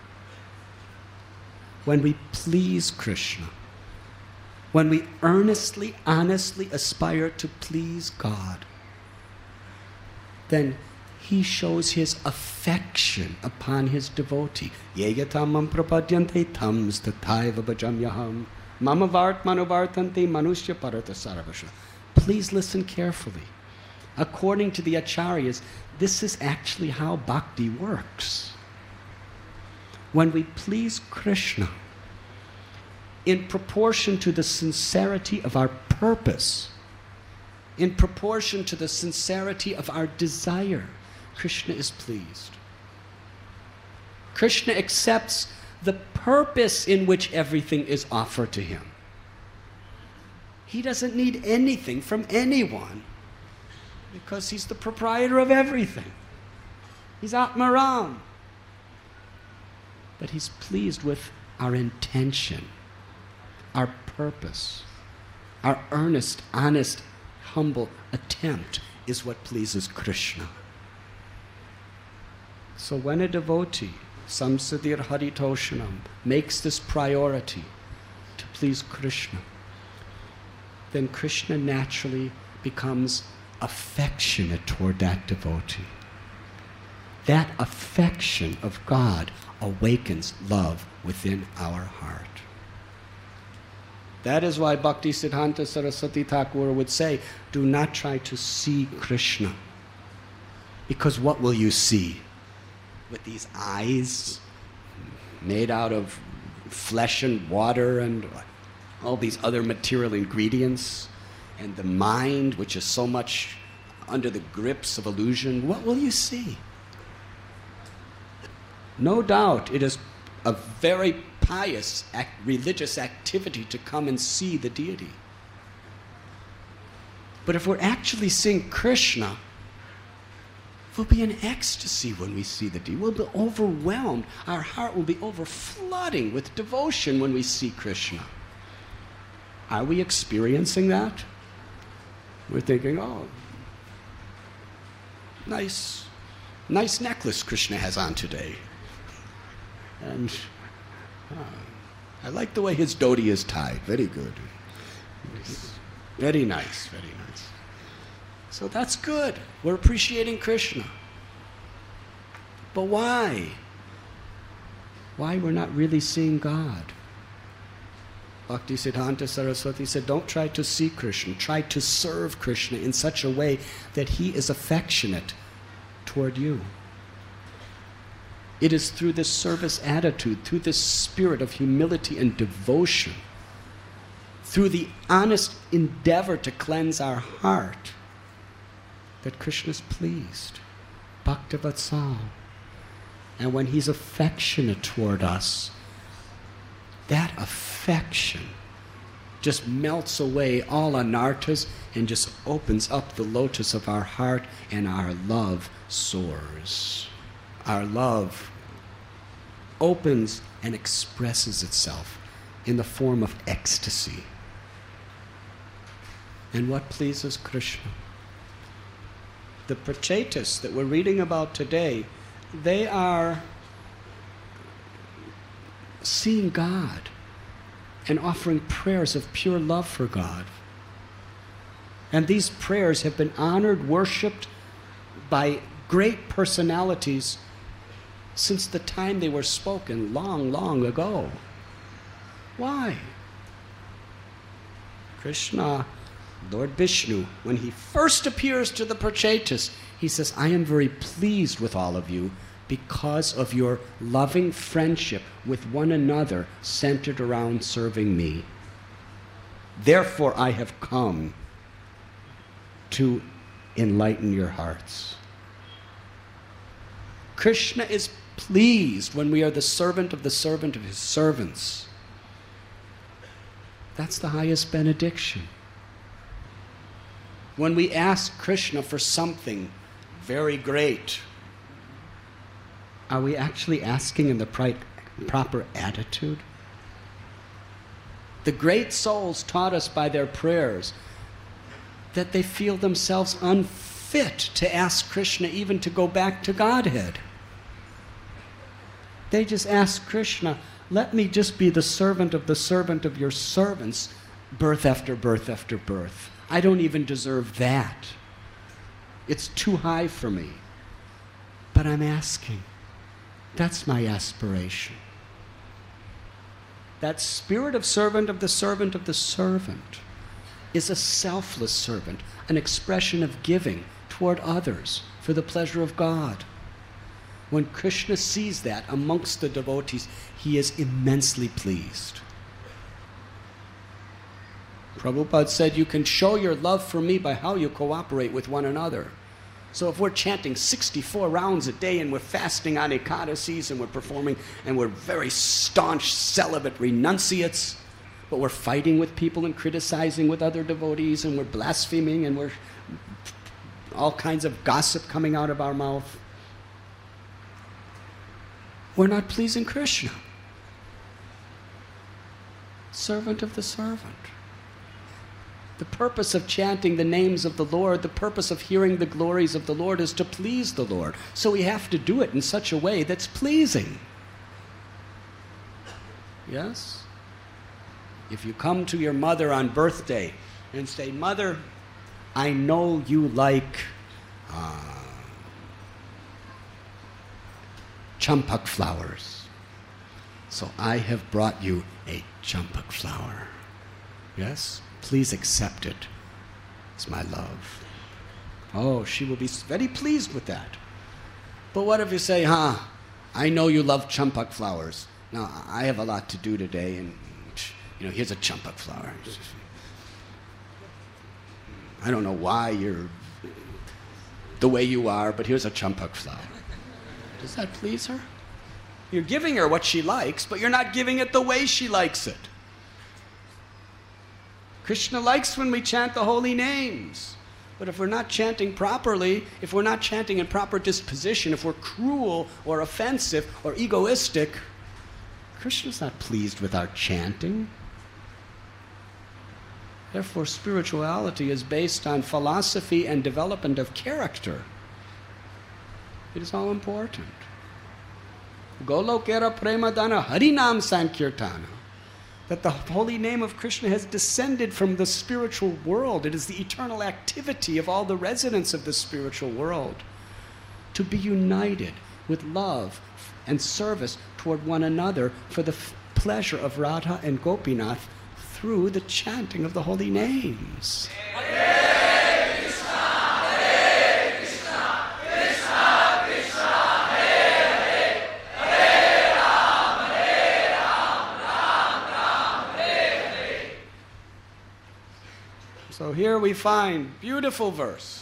When we please Krishna, when we earnestly, honestly aspire to please God, then He shows His affection upon His devotee. Yeyatamam prapadyante tams tathaiva bhajamyaham mama vart manovartante manushya parata sarvasha. Please listen carefully. According to the acharyas, this is actually how bhakti works. When we please Krishna, in proportion to the sincerity of our purpose, in proportion to the sincerity of our desire, Krishna is pleased. Krishna accepts the purpose in which everything is offered to Him. He doesn't need anything from anyone because He's the proprietor of everything. He's Atmaram. But He's pleased with our intention, our purpose, our earnest, honest, humble attempt is what pleases Krishna. So when a devotee, Samsadir Haritoshanam, makes this priority to please Krishna, then Krishna naturally becomes affectionate toward that devotee. That affection of God awakens love within our heart. That is why Bhakti Siddhanta Saraswati Thakur would say, do not try to see Krishna. Because what will you see? With these eyes made out of flesh and water and all these other material ingredients, and the mind, which is so much under the grips of illusion, what will you see? No doubt it is a very pious act, religious activity to come and see the deity. But if we're actually seeing Krishna, we'll be in ecstasy when we see the deity. We'll be overwhelmed. Our heart will be overflooding with devotion when we see Krishna. Are we experiencing that? We're thinking, oh, nice, nice necklace Krishna has on today. And uh, I like the way his dhoti is tied. Very good. Very nice, very nice. So that's good. We're appreciating Krishna. But why? Why we're not really seeing God? Bhakti Siddhanta Saraswati said, don't try to see Krishna. Try to serve Krishna in such a way that He is affectionate toward you. It is through this service attitude, through this spirit of humility and devotion, through the honest endeavor to cleanse our heart, that Krishna is pleased. Bhaktavatsal. And when He's affectionate toward us, that affection just melts away all anarthas and just opens up the lotus of our heart, and our love soars. Our love opens and expresses itself in the form of ecstasy. And what pleases Krishna? The prachetas that we're reading about today, they are seeing God and offering prayers of pure love for God. And these prayers have been honored, worshipped by great personalities since the time they were spoken long, long ago. Why? Krishna, Lord Vishnu, when He first appears to the prachetas, He says, I am very pleased with all of you because of your loving friendship with one another centered around serving me. Therefore I have come to enlighten your hearts. Krishna is pleased when we are the servant of the servant of His servants. That's the highest benediction. When we ask Krishna for something very great, are we actually asking in the pri- proper attitude? The great souls taught us by their prayers that they feel themselves unfit to ask Krishna even to go back to Godhead. They just ask Krishna, let me just be the servant of the servant of your servants, birth after birth after birth. I don't even deserve that. It's too high for me. But I'm asking. That's my aspiration. That spirit of servant of the servant of the servant is a selfless servant, an expression of giving toward others for the pleasure of God. When Krishna sees that amongst the devotees, he is immensely pleased. Prabhupada said, you can show your love for me by how you cooperate with one another. So if we're chanting sixty-four rounds a day and we're fasting on Ekadasis and we're performing and we're very staunch celibate renunciates, but we're fighting with people and criticizing with other devotees and we're blaspheming and we're all kinds of gossip coming out of our mouth, we're not pleasing Krishna. Servant of the servant. The purpose of chanting the names of the Lord, the purpose of hearing the glories of the Lord is to please the Lord. So we have to do it in such a way that's pleasing. Yes? If you come to your mother on birthday and say, Mother, I know you like uh, champak flowers, so I have brought you a champak flower. Yes? Please accept it. It's my love. Oh, she will be very pleased with that. But what if you say, huh, I know you love champak flowers. Now, I have a lot to do today, and, you know, here's a champak flower. I don't know why you're the way you are, but here's a champak flower. Does that please her? You're giving her what she likes, but you're not giving it the way she likes it. Krishna likes when we chant the holy names. But if we're not chanting properly, if we're not chanting in proper disposition, if we're cruel or offensive or egoistic, Krishna's not pleased with our chanting. Therefore, spirituality is based on philosophy and development of character. It is all important. Golokera premadana harinam sankirtana. That the holy name of Krishna has descended from the spiritual world. It is the eternal activity of all the residents of the spiritual world to be united with love and service toward one another for the f- pleasure of Radha and Gopinath through the chanting of the holy names. Hare Krishna, Hare Krishna, Krishna Krishna, Hare Hare, Hare Ram, Hare Ram, Ram Ram, Hare Hare. So here we find beautiful verse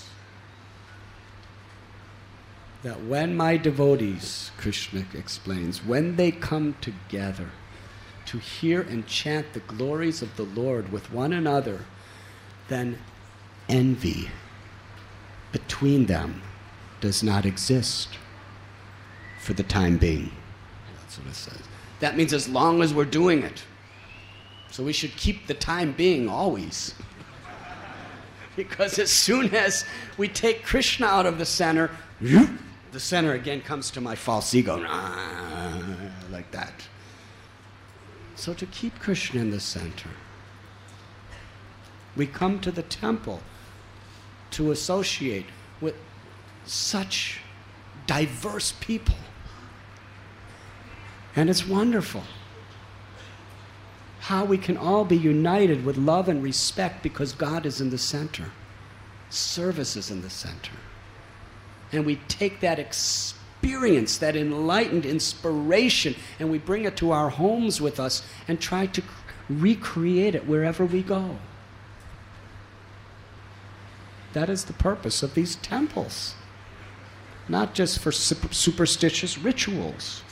that when my devotees, Krishna explains, when they come together to hear and chant the glories of the Lord with one another, then envy between them does not exist for the time being. That's what it says. That means as long as we're doing it. So we should keep the time being always. Because as soon as we take Krishna out of the center, the center again comes to my false ego, like that. So to keep Krishna in the center, we come to the temple to associate with such diverse people. And it's wonderful how we can all be united with love and respect because God is in the center. Service is in the center. And we take that experience, that enlightened inspiration, and we bring it to our homes with us and try to recreate it wherever we go. That is the purpose of these temples, not just for super- superstitious rituals.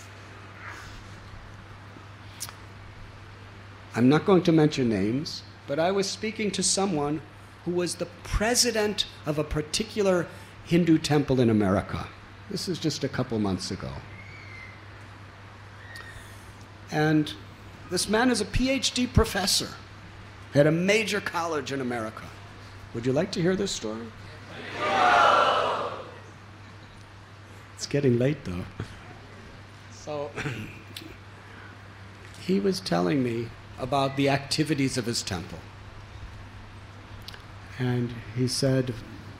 I'm not going to mention names, but I was speaking to someone who was the president of a particular Hindu temple in America. This is just a couple months ago. And This man is a P H D professor at a major college in America. Would you like to hear this story? It's getting late, though. So, he was telling me about the activities of his temple. And he said,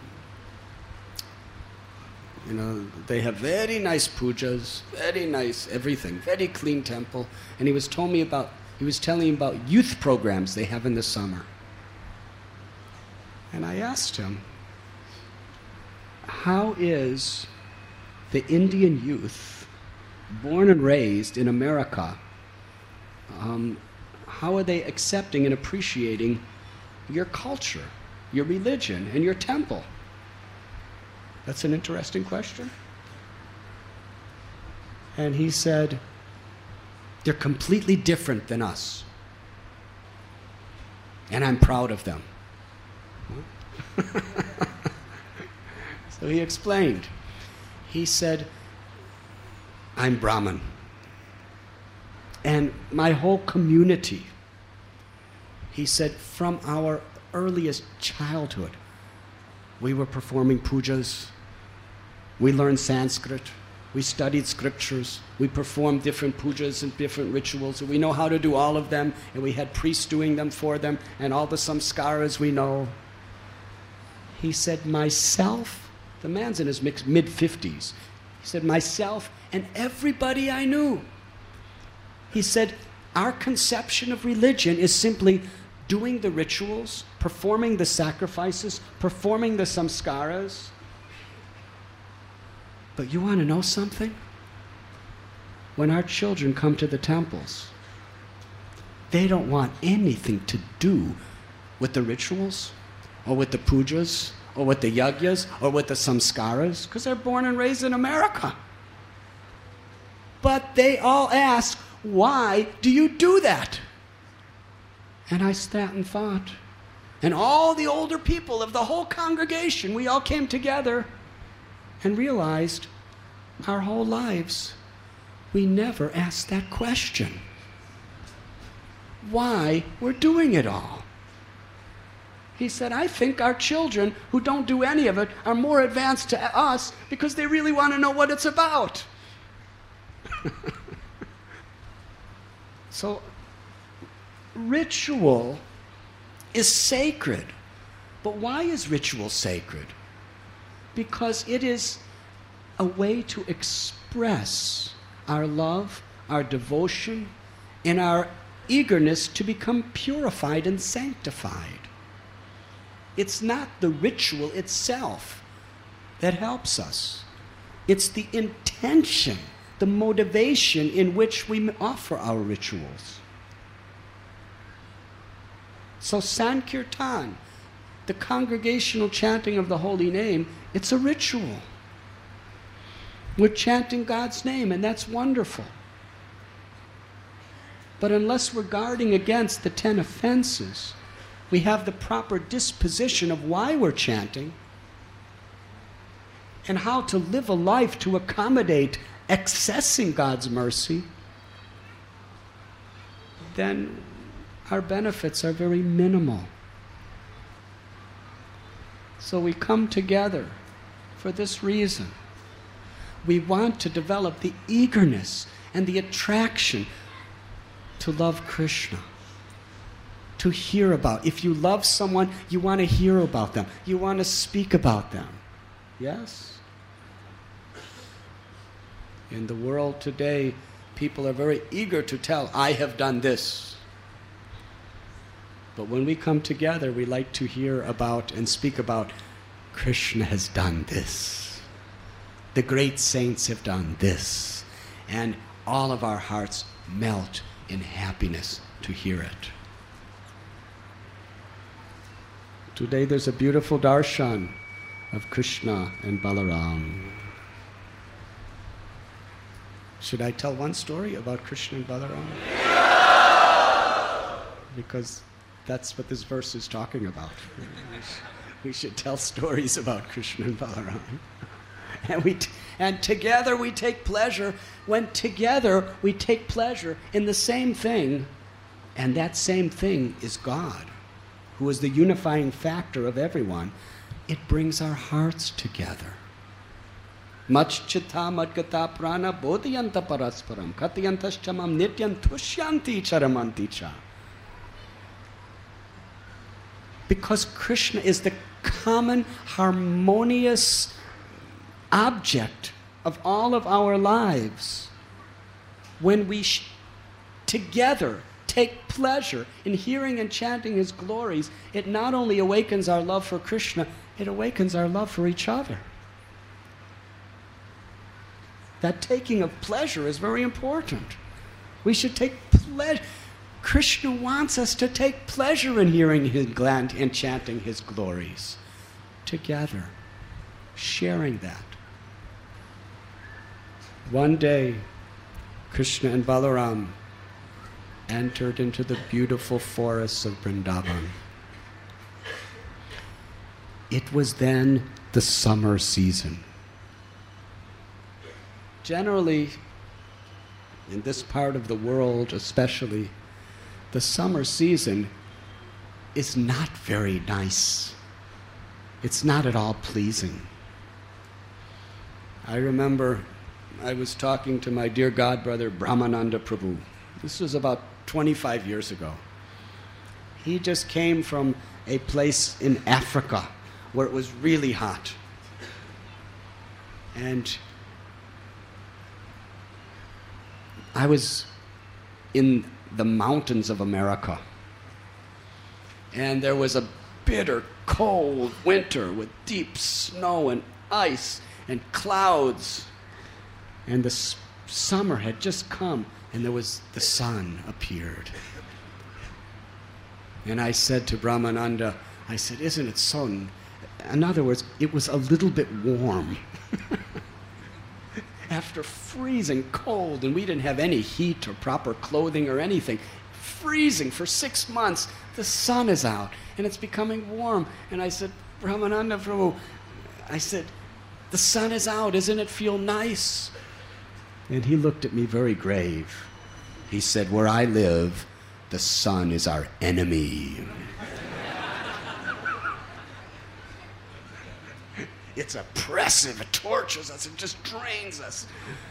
you know, they have very nice pujas, very nice everything, very clean temple. And he was told me about, he was telling me about youth programs they have in the summer. And I asked him, how is the Indian youth, born and raised in America, um, how are they accepting and appreciating your culture, your religion, and your temple? That's an interesting question. And he said, they're completely different than us. And I'm proud of them. So he explained. He said, I'm Brahmin. And my whole community, he said, from our earliest childhood, we were performing pujas. We learned Sanskrit. We studied scriptures. We performed different pujas and different rituals. And we know how to do all of them. And we had priests doing them for them. And all the samskaras we know. He said, myself, the man's in his mid-fifties. He said, myself and everybody I knew. He said, our conception of religion is simply doing the rituals, performing the sacrifices, performing the samskaras. But you want to know something? When our children come to the temples, they don't want anything to do with the rituals, or with the pujas, or with the yagyas, or with the samskaras, because they're born and raised in America. But they all ask, why do you do that? And I sat and thought. And all the older people of the whole congregation, we all came together and realized our whole lives, we never asked that question. Why we're doing it all. He said, I think our children who don't do any of it are more advanced to us because they really want to know what it's about. So, ritual is sacred. But why is ritual sacred? Because it is a way to express our love, our devotion, and our eagerness to become purified and sanctified. It's not the ritual itself that helps us. It's the intention, the motivation in which we offer our rituals. So Sankirtan, the congregational chanting of the holy name, it's a ritual. We're chanting God's name, and that's wonderful. But unless we're guarding against the ten offenses, we have the proper disposition of why we're chanting and how to live a life to accommodate accessing God's mercy, then our benefits are very minimal. So we come together for this reason. We want to develop the eagerness and the attraction to love Krishna, to hear about. If you love someone, you want to hear about them. You want to speak about them. Yes? In the world today, people are very eager to tell, I have done this. But when we come together, we like to hear about and speak about, Krishna has done this. The great saints have done this. And all of our hearts melt in happiness to hear it. Today there's a beautiful darshan of Krishna and Balaram. Should I tell one story about Krishna and Balaram? Because that's what this verse is talking about. We should tell stories about Krishna and Balaram. And, we t- and together we take pleasure. When together we take pleasure in the same thing, And that same thing is God, who is the unifying factor of everyone. It brings our hearts together. Machchita madgata prana bodhiyanta parasparam katyantaschamam nityam tushyanti charamanti cha. Because Krishna is the common, harmonious object of all of our lives. When we sh- together take pleasure in hearing and chanting His glories, it not only awakens our love for Krishna, it awakens our love for each other. That taking of pleasure is very important. We should take pleasure. Krishna wants us to take pleasure in hearing His glad and chanting His glories together, sharing that. One day, Krishna and Balaram entered into the beautiful forests of Vrindavan. It was then the summer season. Generally, in this part of the world especially, the summer season is not very nice. It's not at all pleasing. I remember I was talking to my dear godbrother Brahmananda Prabhu. This was about twenty-five years ago. He just came from a place in Africa where it was really hot. And I was in the mountains of America. And there was a bitter, cold winter with deep snow and ice and clouds. And the s- summer had just come, and there was the sun appeared. And I said to Brahmananda, I said, isn't it so? N-? In other words, it was a little bit warm. After freezing cold, and we didn't have any heat or proper clothing or anything, freezing for six months, the sun is out, and it's becoming warm. And I said, Brahmananda Prabhu, I said, the sun is out, doesn't it feel nice? And he looked at me very grave. He said, where I live, the sun is our enemy. It's oppressive, it tortures us, it just drains us.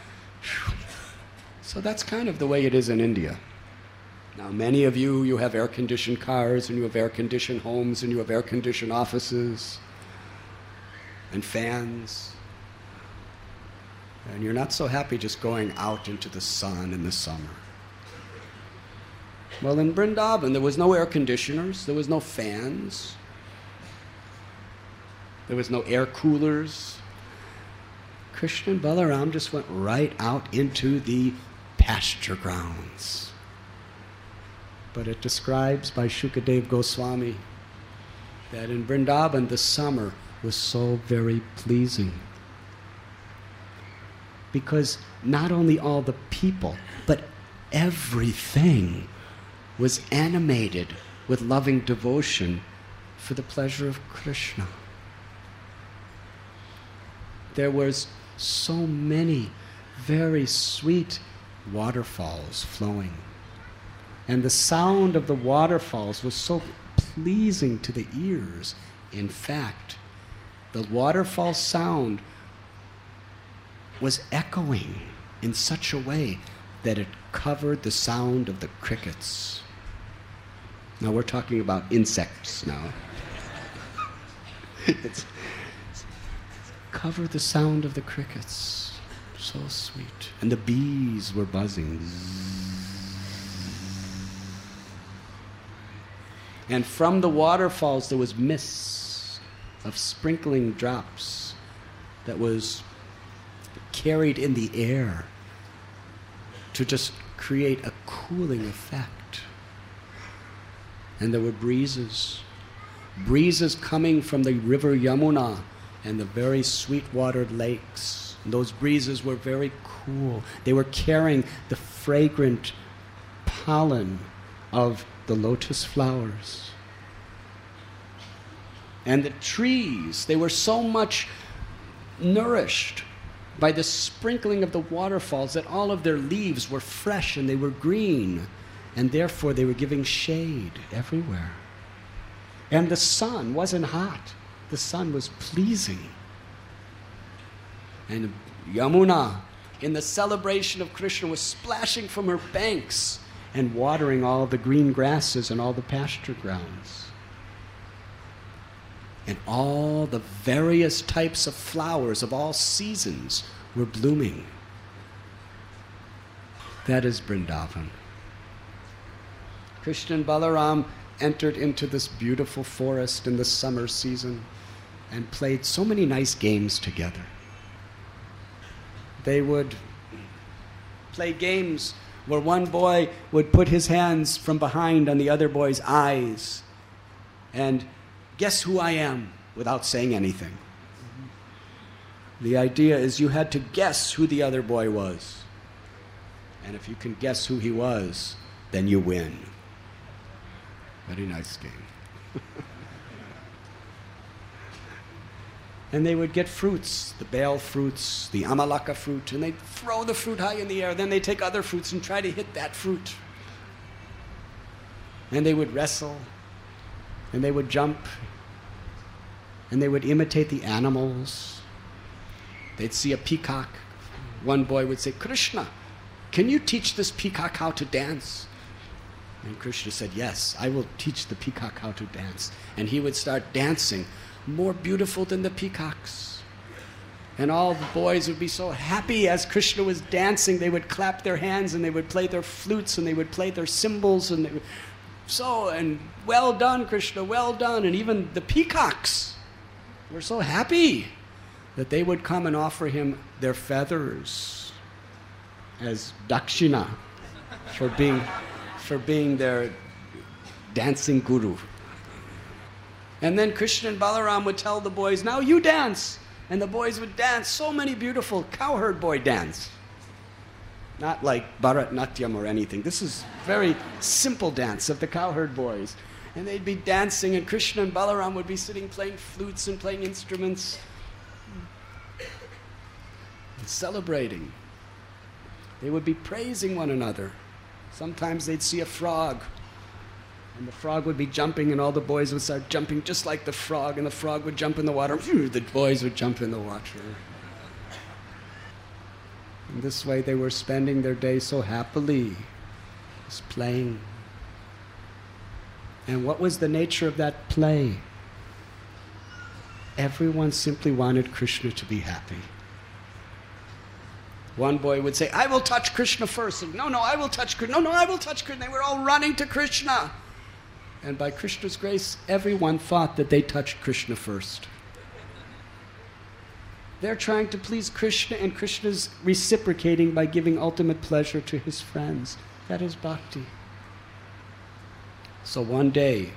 So that's kind of the way it is in India. Now, many of you, you have air-conditioned cars, and you have air-conditioned homes, and you have air-conditioned offices, and fans. And you're not so happy just going out into the sun in the summer. Well, in Vrindavan, there was no air conditioners, there was no fans, there was no air coolers. Krishna and Balaram just went right out into the pasture grounds. But it describes by Shukadev Goswami that in Vrindavan the summer was so very pleasing. Because not only all the people, but everything was animated with loving devotion for the pleasure of Krishna. There was so many very sweet waterfalls flowing. And the sound of the waterfalls was so pleasing to the ears. In fact, the waterfall sound was echoing in such a way that it covered the sound of the crickets. Now we're talking about insects now. it's, it's covered the sound of the crickets. So sweet. And the bees were buzzing. And from the waterfalls there was mist of sprinkling drops that was carried in the air to just create a cooling effect. And there were breezes, breezes coming from the river Yamuna and the very sweet-watered lakes. And those breezes were very cool. They were carrying the fragrant pollen of the lotus flowers. And the trees, they were so much nourished by the sprinkling of the waterfalls that all of their leaves were fresh and they were green. and therefore they were giving shade everywhere. And the sun wasn't hot. The sun was pleasing. And Yamuna, in the celebration of Krishna, was splashing from her banks and watering all the green grasses and all the pasture grounds. And all the various types of flowers of all seasons were blooming. That is Vrindavan. Krishna and Balaram entered into this beautiful forest in the summer season and played so many nice games together. They would play games where one boy would put his hands from behind on the other boy's eyes and guess who I am without saying anything. The idea is you had to guess who the other boy was. And if you can guess who he was, then you win. Very nice game. And they would get fruits, the bale fruits, the amalaka fruit, and they'd throw the fruit high in the air. Then they'd take other fruits and try to hit that fruit. And they would wrestle, and they would jump, and they would imitate the animals. They'd see a peacock. One boy would say, Krishna, can you teach this peacock how to dance? And Krishna said, yes, I will teach the peacock how to dance. And he would start dancing, more beautiful than the peacocks. And all the boys would be so happy as Krishna was dancing. They would clap their hands and they would play their flutes and they would play their cymbals and they would, so, and well done, Krishna, well done. And even the peacocks were so happy that they would come and offer him their feathers as dakshina for being, for being their dancing guru. And then Krishna and Balaram would tell the boys, now you dance. And the boys would dance so many beautiful cowherd boy dance. Not like Bharatnatyam or anything. This is very simple dance of the cowherd boys. And they'd be dancing and Krishna and Balaram would be sitting playing flutes and playing instruments. And celebrating. They would be praising one another. Sometimes they'd see a frog. And the frog would be jumping and all the boys would start jumping just like the frog. And the frog would jump in the water. The boys would jump in the water. And this way they were spending their day so happily, just playing. And what was the nature of that play? Everyone simply wanted Krishna to be happy. One boy would say, I will touch Krishna first. And, no, no, I will touch Krishna. No, no, I will touch Krishna. They were all running to Krishna. And by Krishna's grace, everyone thought that they touched Krishna first. They're trying to please Krishna, and Krishna's reciprocating by giving ultimate pleasure to his friends. That is bhakti. So one day,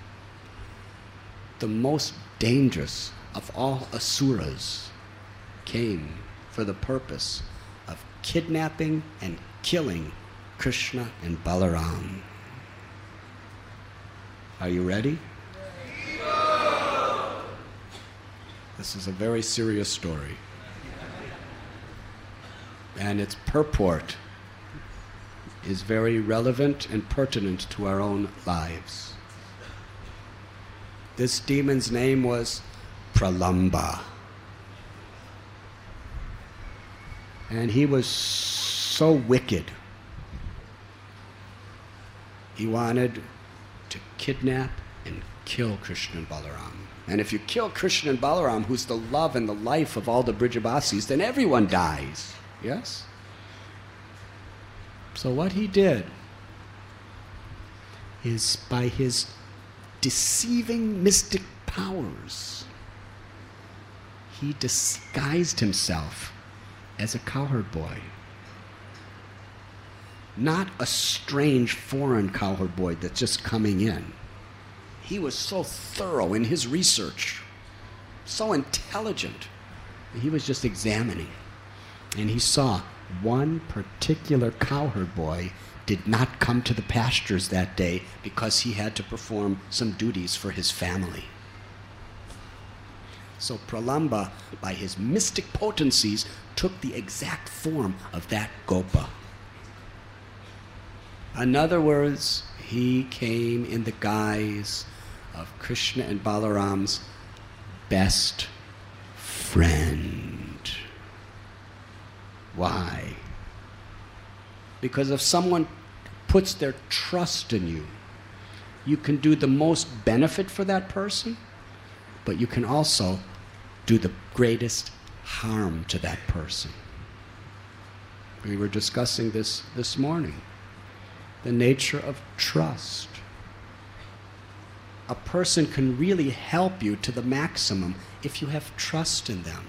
the most dangerous of all asuras came for the purpose of kidnapping and killing Krishna and Balaram. Are you ready? This is a very serious story. And its purport is very relevant and pertinent to our own lives. This demon's name was Pralamba. And he was so wicked. He wanted to kidnap and kill Krishna and Balaram. And if you kill Krishna and Balaram, who's the love and the life of all the Brijabasis, then everyone dies. Yes? So what he did is by his deceiving mystic powers, he disguised himself as a cowherd boy. Not a strange foreign cowherd boy that's just coming in. He was so thorough in his research, so intelligent. He was just examining. And he saw one particular cowherd boy did not come to the pastures that day because he had to perform some duties for his family. So Pralamba, by his mystic potencies, took the exact form of that Gopa. In other words, he came in the guise of Krishna and Balaram's best friend. Why? Because if someone puts their trust in you, you can do the most benefit for that person, but you can also do the greatest harm to that person. We were discussing this this morning. The nature of trust. A person can really help you to the maximum if you have trust in them.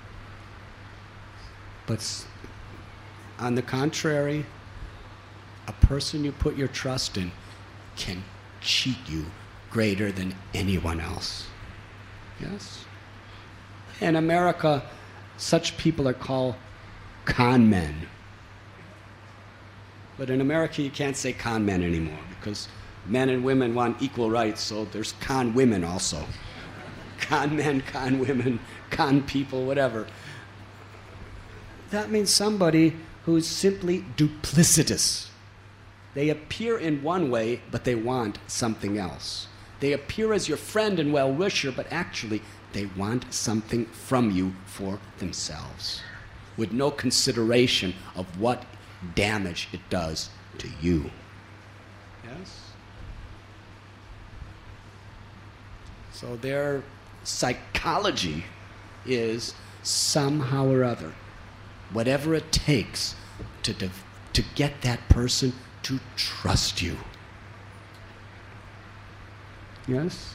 But on the contrary, a person you put your trust in can cheat you greater than anyone else. Yes? In America, such people are called con men. But in America, you can't say con men anymore because men and women want equal rights, so there's con women also. Con men, con women, con people, whatever. That means somebody who's simply duplicitous. They appear in one way, but they want something else. They appear as your friend and well-wisher, but actually they want something from you for themselves, with no consideration of what damage it does to you. Yes? So their psychology is somehow or other, whatever it takes to, de- to get that person to trust you. Yes?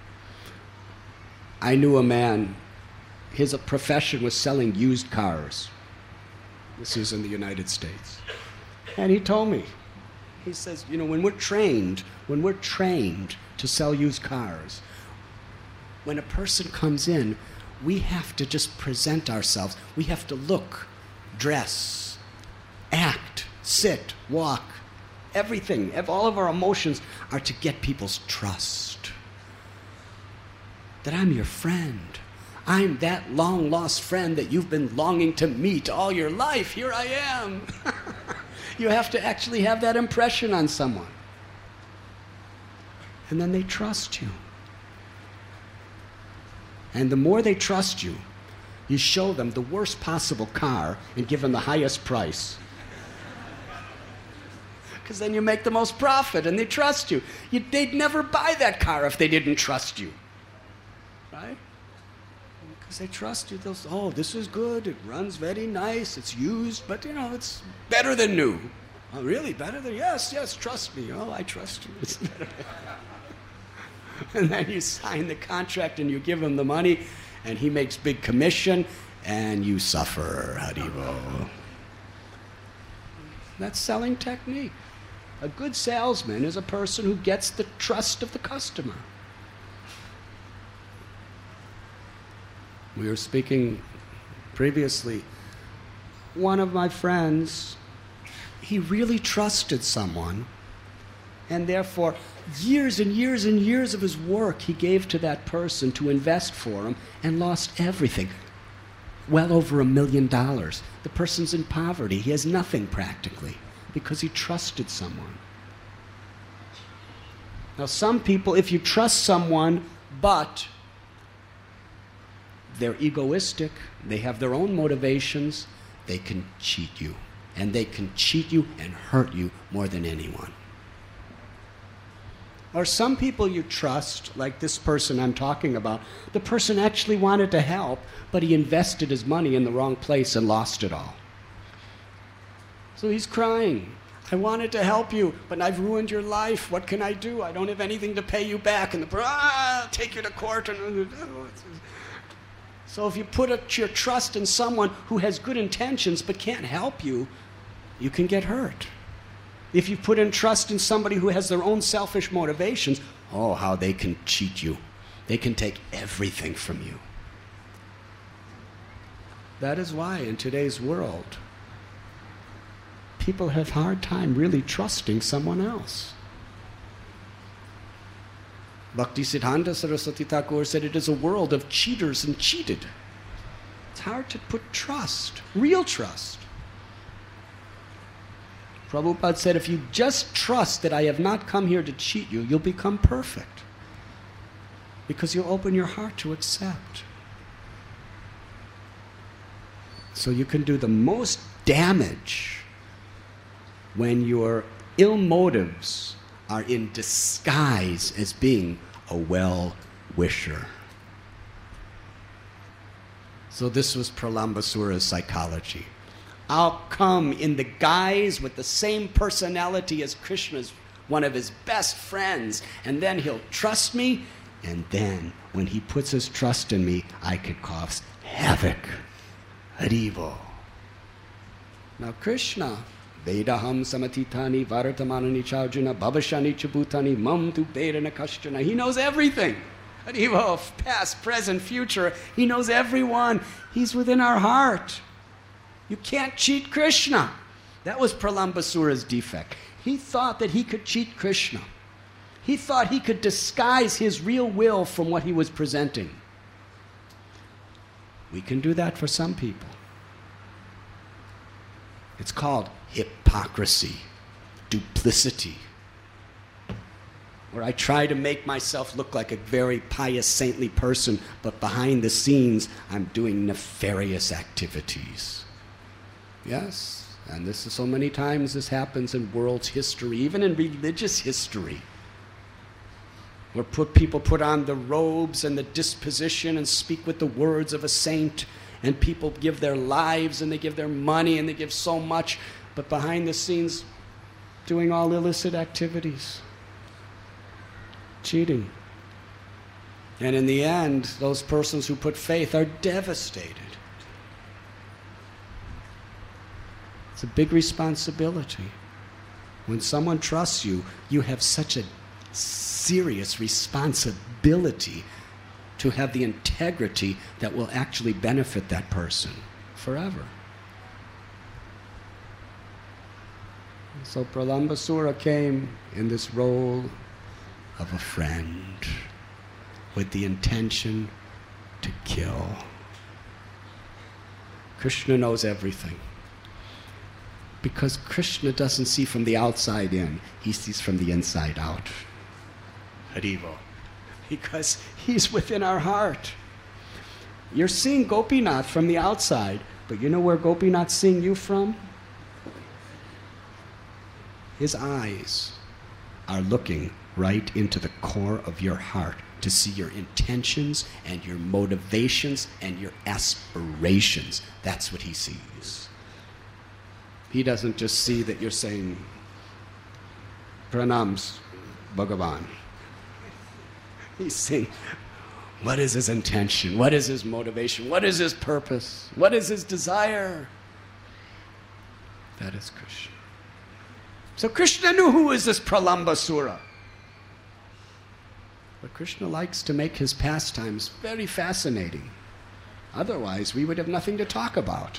I knew a man, his profession was selling used cars. This is in the United States. And he told me, he says, you know, when we're trained, when we're trained to sell used cars, when a person comes in, we have to just present ourselves. We have to look, dress, act, sit, walk, everything. All of our emotions are to get people's trust. That I'm your friend. I'm that long-lost friend that you've been longing to meet all your life. Here I am. You have to actually have that impression on someone. And then they trust you. And the more they trust you, you show them the worst possible car and give them the highest price. Because then you make the most profit and they trust you. you. They'd never buy that car if they didn't trust you. Right? Because they trust you. They'll say, oh, this is good. It runs very nice. It's used, but, you know, it's better than new. Oh, really? Better than? Yes, yes, trust me. Oh, I trust you. It's better. And then you sign the contract and you give him the money and he makes big commission and you suffer. Haribo. That's selling technique. A good salesman is a person who gets the trust of the customer. We were speaking previously. One of my friends, he really trusted someone, and therefore years and years and years of his work he gave to that person to invest for him and lost everything. Well over a million dollars. The person's in poverty. He has nothing practically because he trusted someone. Now some people, if you trust someone, but they're egoistic, they have their own motivations, they can cheat you. And they can cheat you and hurt you more than anyone. Or some people you trust, like this person I'm talking about, the person actually wanted to help, but he invested his money in the wrong place and lost it all. So he's crying. I wanted to help you, but I've ruined your life. What can I do? I don't have anything to pay you back. And the person, ah, take you to court. And, so if you put your trust in someone who has good intentions but can't help you, you can get hurt. If you put in trust in somebody who has their own selfish motivations, oh, how they can cheat you. They can take everything from you. That is why in today's world, people have a hard time really trusting someone else. Bhaktisiddhanta Saraswati Thakur said it is a world of cheaters and cheated. It's hard to put trust, real trust. Prabhupada said, if you just trust that I have not come here to cheat you, you'll become perfect. Because you'll open your heart to accept. So you can do the most damage when your ill motives are in disguise as being a well-wisher. So this was Pralambasura's psychology. I'll come in the guise with the same personality as Krishna's, one of his best friends, and then he'll trust me, and then when he puts his trust in me, I can cause havoc. Haribo. Now Krishna, Vedaham samatitani varatamanani charjuna babashani chabutani mam tu vedana kashtana. He knows everything. Haribo, past, present, future. He knows everyone. He's within our heart. You can't cheat Krishna. That was Pralambasura's defect. He thought that he could cheat Krishna. He thought he could disguise his real will from what he was presenting. We can do that for some people. It's called hypocrisy, duplicity, where I try to make myself look like a very pious, saintly person, but behind the scenes, I'm doing nefarious activities. Yes, and this is so many times this happens in world's history, even in religious history, where put, people put on the robes and the disposition and speak with the words of a saint, and people give their lives and they give their money and they give so much, but behind the scenes doing all illicit activities, cheating. And in the end, those persons who put faith are devastated. It's a big responsibility. When someone trusts you, you have such a serious responsibility to have the integrity that will actually benefit that person forever. So Pralambasura came in this role of a friend with the intention to kill. Krishna knows everything. Because Krishna doesn't see from the outside in, he sees from the inside out. Haribo. Because he's within our heart. You're seeing Gopinath from the outside, but you know where Gopinath's seeing you from? His eyes are looking right into the core of your heart to see your intentions and your motivations and your aspirations. That's what he sees. He doesn't just see that you're saying, Pranams, Bhagavan. He's saying, what is his intention? What is his motivation? What is his purpose? What is his desire? That is Krishna. So Krishna knew who is this Pralambasura. But Krishna likes to make his pastimes very fascinating. Otherwise, we would have nothing to talk about.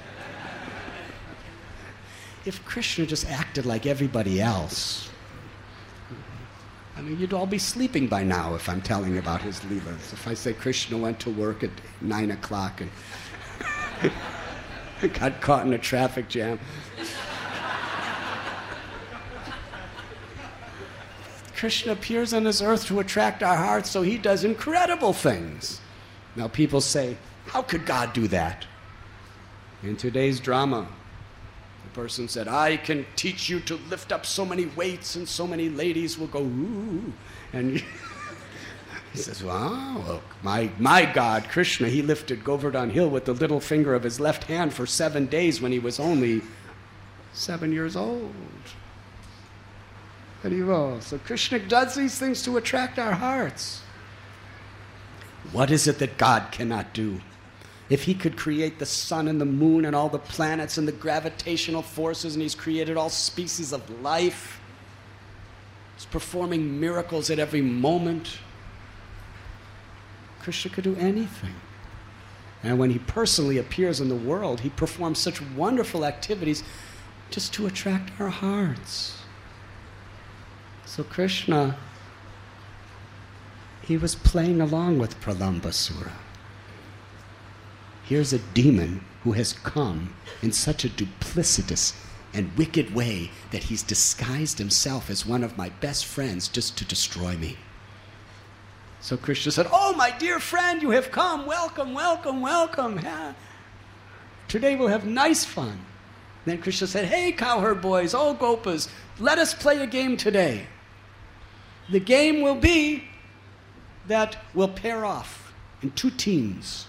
If Krishna just acted like everybody else, I mean, you'd all be sleeping by now if I'm telling about his leelas. If I say Krishna went to work at nine o'clock and got caught in a traffic jam. Krishna appears on this earth to attract our hearts, so he does incredible things. Now people say, how could God do that? In today's drama, the person said, I can teach you to lift up so many weights, and so many ladies will go, ooh. And he says, wow, well, my, my God, Krishna, he lifted Govardhan Hill with the little finger of his left hand for seven days when he was only seven years old. So Krishna does these things to attract our hearts. What is it that God cannot do? If he could create the sun and the moon and all the planets and the gravitational forces, and he's created all species of life, he's performing miracles at every moment. Krishna could do anything. And when he personally appears in the world, he performs such wonderful activities just to attract our hearts. So Krishna, he was playing along with Pralambasura. Here's a demon who has come in such a duplicitous, and wicked way that he's disguised himself as one of my best friends just to destroy me. So Krishna said, "Oh, my dear friend, you have come. Welcome, welcome, welcome. Yeah. Today we'll have nice fun." Then Krishna said, "Hey, cowherd boys, all gopas, let us play a game today. The game will be that we'll pair off in two teams."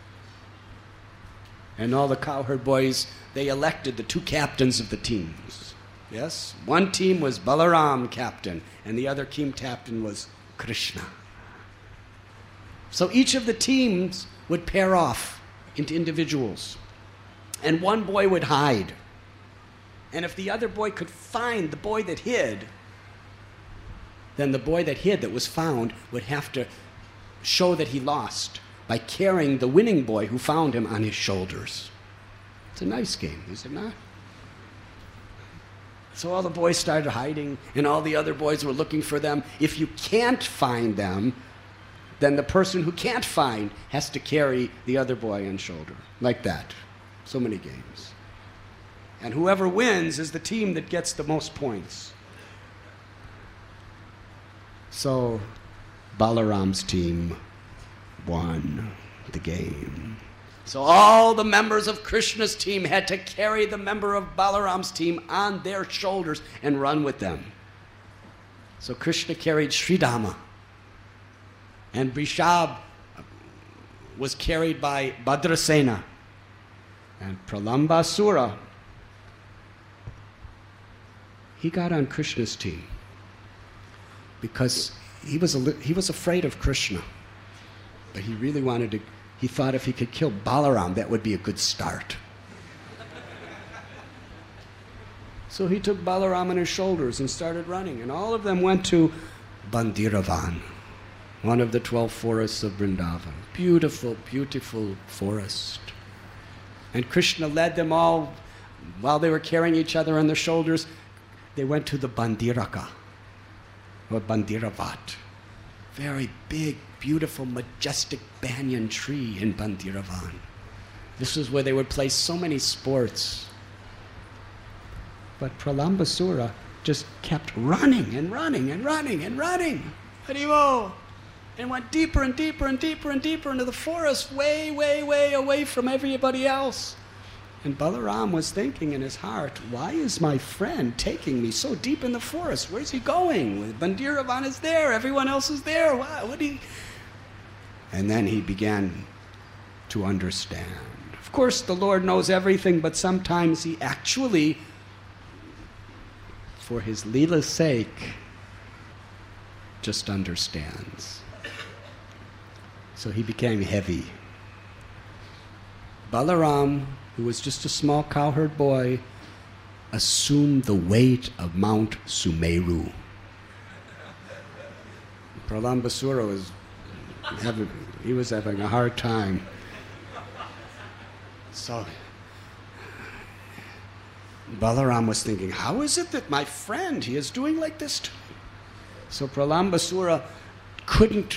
And all the cowherd boys, they elected the two captains of the teams. Yes? One team was Balaram captain, and the other team captain was Krishna. So each of the teams would pair off into individuals, and one boy would hide. And if the other boy could find the boy that hid, then the boy that hid, that was found, would have to show that he lost by carrying the winning boy who found him on his shoulders. It's a nice game, is it not? So all the boys started hiding, and all the other boys were looking for them. If you can't find them, then the person who can't find has to carry the other boy on shoulder. Like that. So many games. And whoever wins is the team that gets the most points. So Balaram's team won the game. So all the members of Krishna's team had to carry the member of Balaram's team on their shoulders and run with them. So Krishna carried Sridhama, and Brishab was carried by Bhadrasena, and Pralambasura, he got on Krishna's team because he was, a li- he was afraid of Krishna. But he really wanted to, he thought if he could kill Balaram, that would be a good start. So he took Balaram on his shoulders and started running, and all of them went to Bandiravan, one of the twelve forests of Vrindavan. Beautiful, beautiful forest. And Krishna led them all, while they were carrying each other on their shoulders, they went to the Bandiraka, or Bandiravat. Very big, beautiful, majestic banyan tree in Bandiravan. This is where they would play so many sports. But Pralambasura just kept running and running and running and running. Haribo! And went deeper and deeper and deeper and deeper into the forest, way, way, way away from everybody else. And Balaram was thinking in his heart, why is my friend taking me so deep in the forest? Where's he going? Bandiravan is there. Everyone else is there. Why, what do you... And then he began to understand. Of course, the Lord knows everything, but sometimes he actually, for his Leela's sake, just understands. So he became heavy. Balaram, who was just a small cowherd boy, assumed the weight of Mount Sumeru. Pralambasura was having, he was having a hard time. So Balaram was thinking, how is it that my friend, he is doing like this to me? So Pralambasura couldn't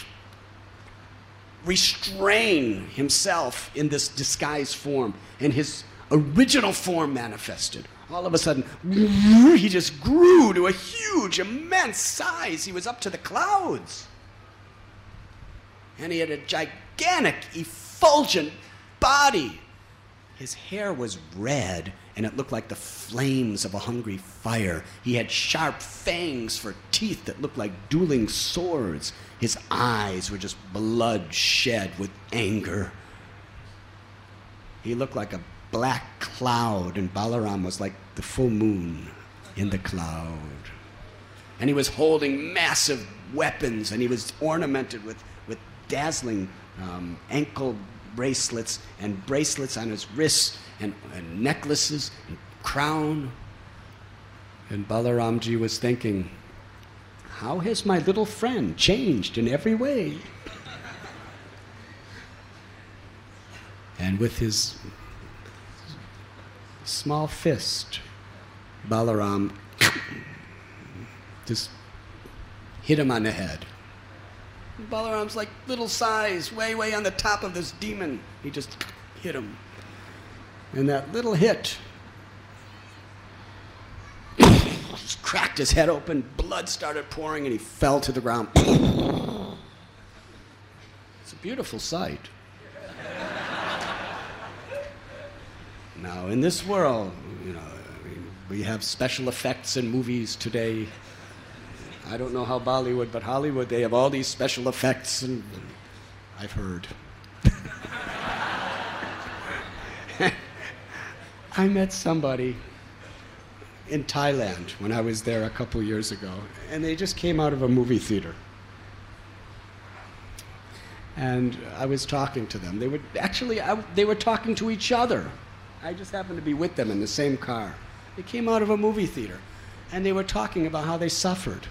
restrain himself in this disguised form, and his original form manifested. All of a sudden, he just grew to a huge, immense size. He was up to the clouds. And he had a gigantic, effulgent body. His hair was red, and it looked like the flames of a hungry fire. He had sharp fangs for teeth that looked like dueling swords. His eyes were just blood shed with anger. He looked like a black cloud, and Balaram was like the full moon in the cloud. And he was holding massive weapons, and he was ornamented with, with dazzling um, ankle bracelets and bracelets on his wrists and, and necklaces and crown. And Balaramji was thinking, how has my little friend changed in every way? And with his small fist, Balaram just hit him on the head. Balaram's like little size, way, way on the top of this demon. He just hit him. And that little hit just cracked his head open, blood started pouring, and he fell to the ground. It's a beautiful sight. Now, in this world, you know, I mean, we have special effects in movies today. I don't know how Bollywood, but Hollywood, they have all these special effects, and I've heard. I met somebody in Thailand when I was there a couple years ago, and they just came out of a movie theater. And I was talking to them. They would actually, I, they were talking to each other. I just happened to be with them in the same car. They came out of a movie theater, and they were talking about how they suffered.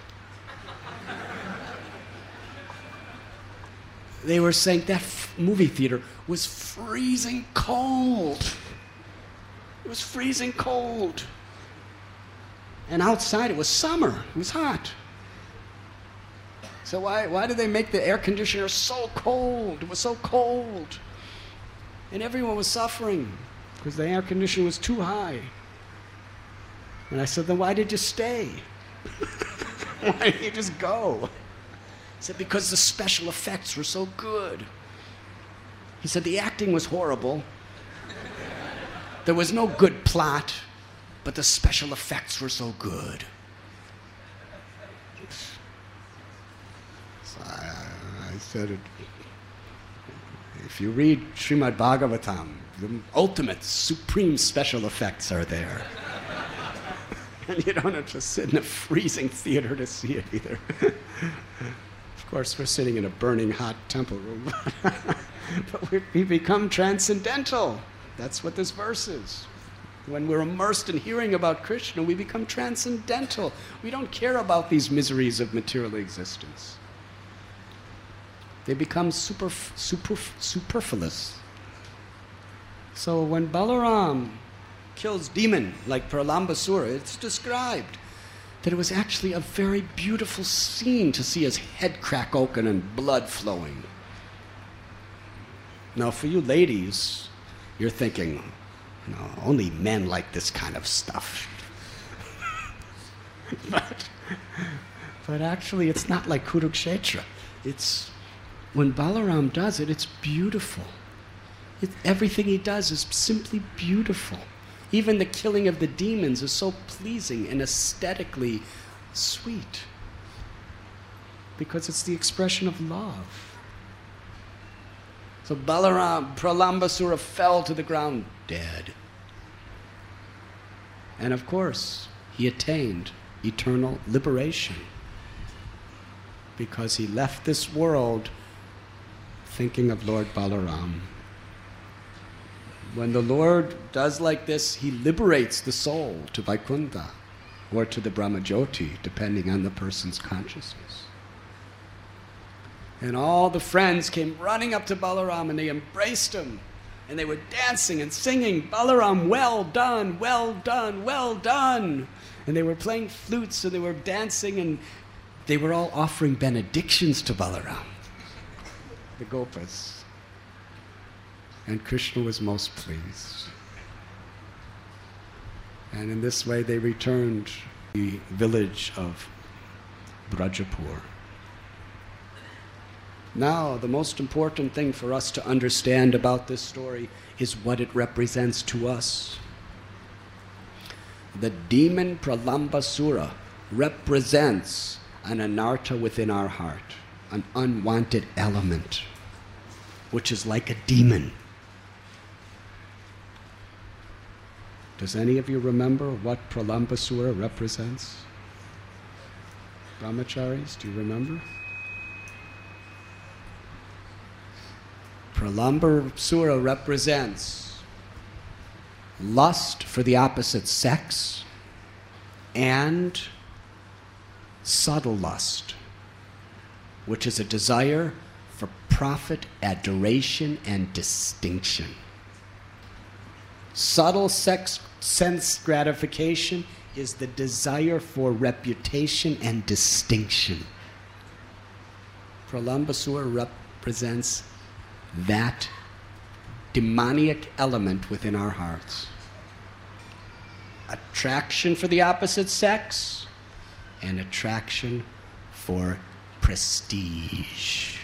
They were saying that f- movie theater was freezing cold. It was freezing cold. And outside it was summer. It was hot. So why, why did they make the air conditioner so cold? It was so cold. And everyone was suffering because the air conditioner was too high. And I said, then why did you stay? Why didn't you just go? He said, because the special effects were so good. He said, the acting was horrible. There was no good plot, but the special effects were so good. So I, I said, if you read Srimad Bhagavatam, the ultimate, supreme special effects are there. And you don't have to sit in a freezing theater to see it either. Of course, we're sitting in a burning hot temple room. But we, we become transcendental. That's what this verse is. When we're immersed in hearing about Krishna, we become transcendental. We don't care about these miseries of material existence. They become super, super, superfluous. So when Balaram kills demon like Pralambasura, it's described that it was actually a very beautiful scene to see his head crack open and blood flowing. Now, for you ladies, you're thinking, no, only men like this kind of stuff. but, but actually, it's not like Kurukshetra. It's, when Balaram does it, it's beautiful. It, everything he does is simply beautiful. Even the killing of the demons is so pleasing and aesthetically sweet because it's the expression of love. So Balaram, Pralambasura fell to the ground dead. And of course, he attained eternal liberation because he left this world thinking of Lord Balaram. When the Lord does like this, he liberates the soul to Vaikuntha or to the Brahmajyoti, depending on the person's consciousness. And all the friends came running up to Balaram and they embraced him. And they were dancing and singing, Balaram, well done, well done, well done. And they were playing flutes and they were dancing and they were all offering benedictions to Balaram, the Gopas. And Krishna was most pleased. And in this way they returned to the village of Brajapur. Now, the most important thing for us to understand about this story is what it represents to us. The demon Pralambasura represents an anartha within our heart, an unwanted element, which is like a demon. Does any of you remember what Pralambasura represents? Brahmacharis, do you remember? Pralambasura represents lust for the opposite sex and subtle lust, which is a desire for profit, adoration, and distinction. Subtle sex sense gratification is the desire for reputation and distinction. Pralambasura represents that demoniac element within our hearts. attraction for the opposite sex and attraction for prestige.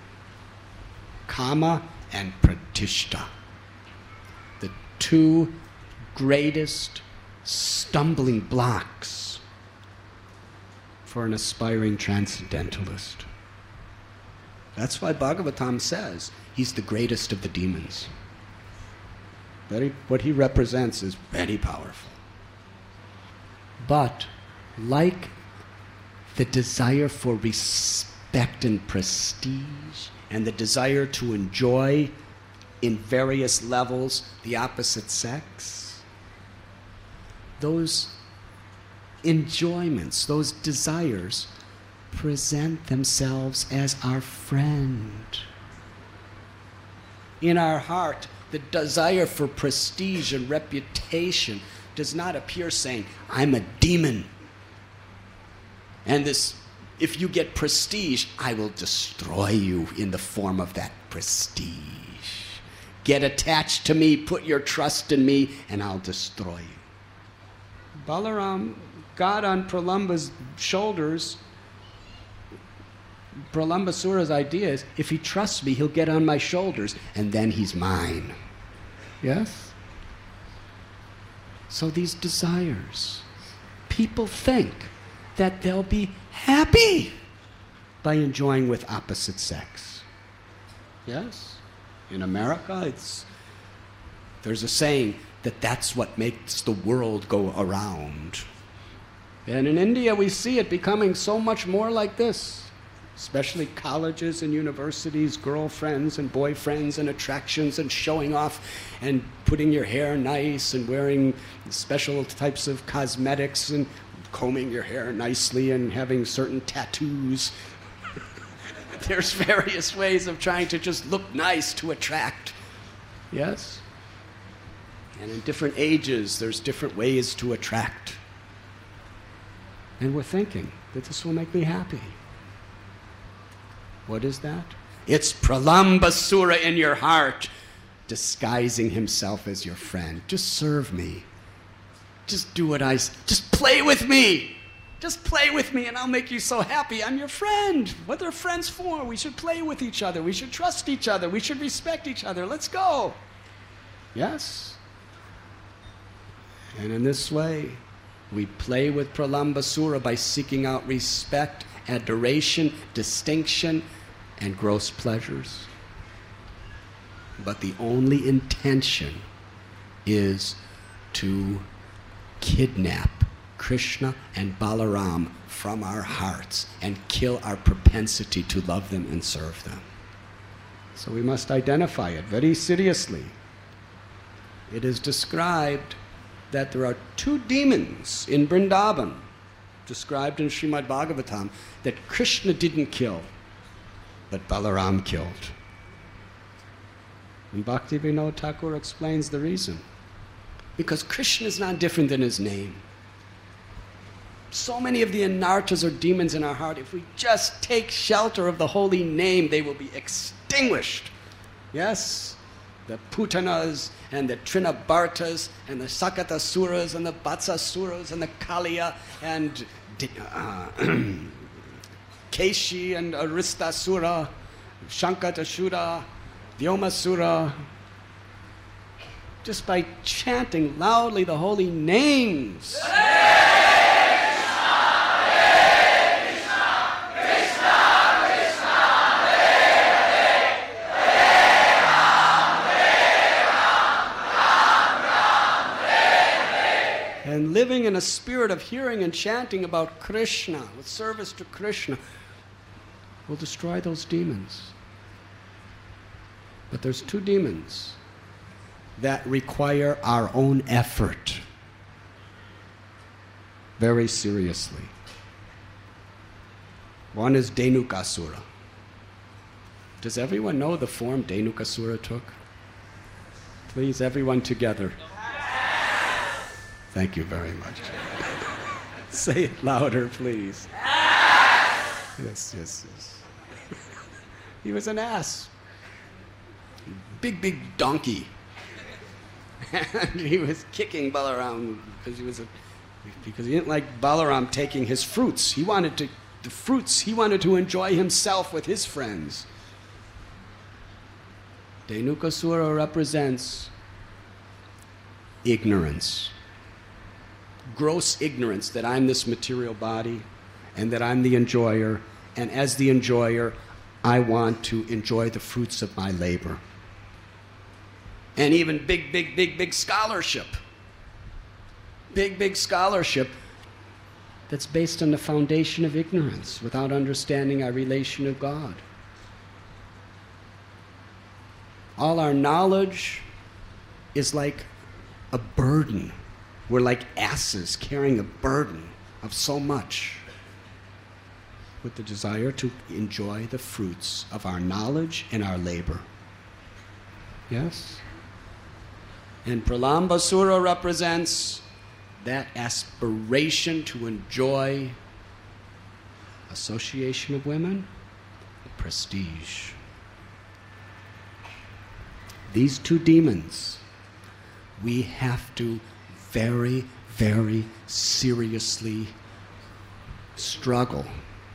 Kama and pratishta, the two greatest stumbling blocks for an aspiring transcendentalist. That's why Bhagavatam says he's the greatest of the demons. Very, what he represents is very powerful. But like the desire for respect and prestige and the desire to enjoy in various levels the opposite sex, those enjoyments, those desires present themselves as our friend. In our heart, the desire for prestige and reputation does not appear saying, I'm a demon. And this, if you get prestige, I will destroy you in the form of that prestige. Get attached to me, put your trust in me, and I'll destroy you. Balaram got on Pralamba's shoulders. Pralambasura's idea is, if he trusts me, he'll get on my shoulders, and then he's mine. Yes? So these desires, people think that they'll be happy by enjoying with opposite sex. Yes? In America, it's, there's a saying that that's what makes the world go around. And in India, we see it becoming so much more like this. Especially colleges and universities, girlfriends and boyfriends and attractions and showing off and putting your hair nice and wearing special types of cosmetics and combing your hair nicely and having certain tattoos. There's various ways of trying to just look nice to attract. Yes? And in different ages, there's different ways to attract. And we're thinking that this will make me happy. What is that? It's Pralambasura in your heart, disguising himself as your friend. Just serve me. Just do what I say. Just play with me. Just play with me and I'll make you so happy. I'm your friend. What are friends for? We should play with each other. We should trust each other. We should respect each other. Let's go. Yes? And in this way, we play with Pralambasura by seeking out respect, adoration, distinction, and gross pleasures. But the only intention is to kidnap Krishna and Balaram from our hearts and kill our propensity to love them and serve them. So we must identify it very seriously. It is described that there are two demons in Vrindavan, described in Srimad Bhagavatam, that Krishna didn't kill, but Balaram killed. And Bhaktivinoda Thakur explains the reason. Because Krishna is not different than his name. So many of the anarthas or demons in our heart, if we just take shelter of the holy name, they will be extinguished. Yes? The Putanas and the Trinabartas and the Sakatasuras and the Vatsasuras and the Kaliya and uh, Keshi and Aristasura, Shankatasura, Vyomasura. Just by chanting loudly the holy names. And living in a spirit of hearing and chanting about Krishna, with service to Krishna, will destroy those demons. But there's two demons that require our own effort very seriously. One is Dhenukasura. Does everyone know the form Dhenukasura took? Please, everyone together. Thank you very much. Say it louder, please. Yes, yes, yes. He was an ass. Big, big donkey. And he was kicking Balaram because he was a, because he didn't like Balaram taking his fruits. He wanted to the fruits. He wanted to enjoy himself with his friends. Dhenukasura represents ignorance, gross ignorance that I'm this material body and that I'm the enjoyer, and as the enjoyer, I want to enjoy the fruits of my labor. And even big, big, big, big scholarship. Big, big scholarship that's based on the foundation of ignorance without understanding our relation to God. All our knowledge is like a burden. We're like asses carrying a burden of so much, with the desire to enjoy the fruits of our knowledge and our labor. Yes? And Pralambasura represents that aspiration to enjoy association of women, prestige. These two demons, we have to very, very seriously struggle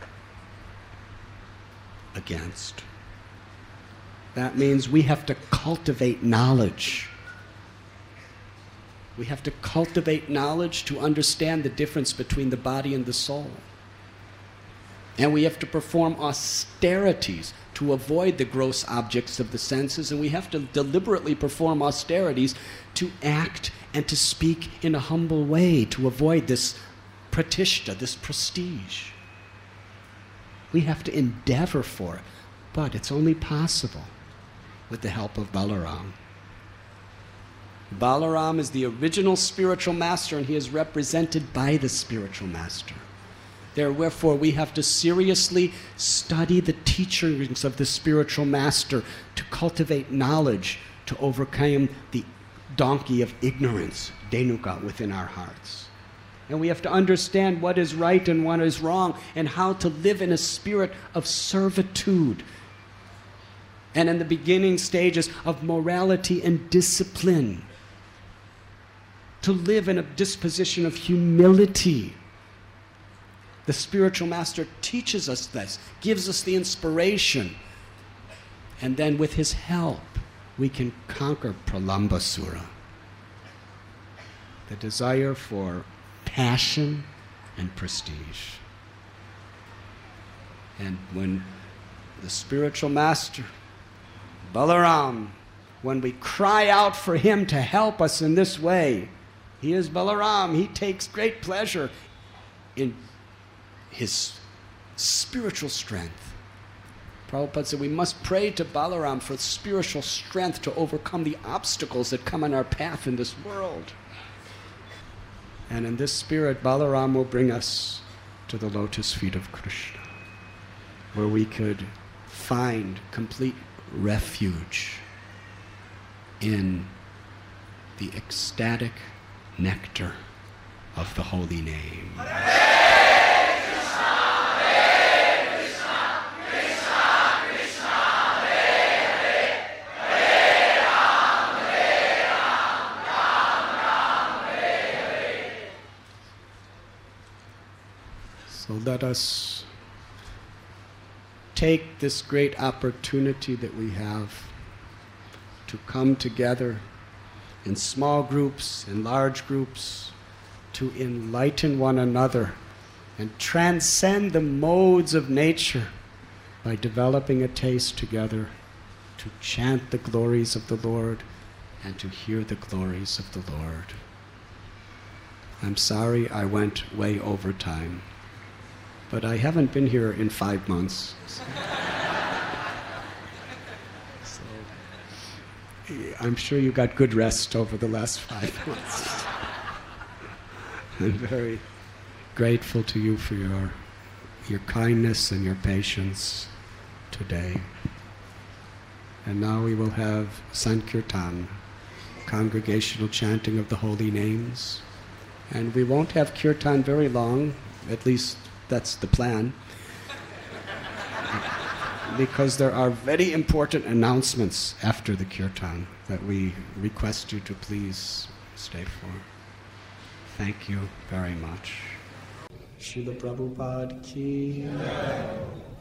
against. That means we have to cultivate knowledge. We have to cultivate knowledge to understand the difference between the body and the soul. And we have to perform austerities to avoid the gross objects of the senses, and we have to deliberately perform austerities to act and to speak in a humble way to avoid this pratishta, this prestige. We have to endeavor for it, but it's only possible with the help of Balaram. Balaram is the original spiritual master, and he is represented by the spiritual master. There, wherefore, we have to seriously study the teachings of the spiritual master to cultivate knowledge, to overcome the donkey of ignorance, Dhenuka, within our hearts. And we have to understand what is right and what is wrong, and how to live in a spirit of servitude, and in the beginning stages of morality and discipline, to live in a disposition of humility. The spiritual master teaches us this, gives us the inspiration, and then with his help, we can conquer Pralambasura, the desire for passion and prestige. And when the spiritual master, Balaram, when we cry out for him to help us in this way, he is Balaram, he takes great pleasure in his spiritual strength. Prabhupada said we must pray to Balaram for spiritual strength to overcome the obstacles that come in our path in this world. And in this spirit, Balaram will bring us to the lotus feet of Krishna, where we could find complete refuge in the ecstatic nectar of the holy name. So let us take this great opportunity that we have to come together in small groups, in large groups, to enlighten one another and transcend the modes of nature by developing a taste together to chant the glories of the Lord and to hear the glories of the Lord. I'm sorry I went way over time, but I haven't been here in five months. So, so I'm sure you got good rest over the last five months. I'm very grateful to you for your, your kindness and your patience today. And now we will have Sankirtan, congregational chanting of the holy names. And we won't have kirtan very long, at least that's the plan. because there are very important announcements after the kirtan that we request you to please stay for. Thank you very much. Srila Prabhupada ki.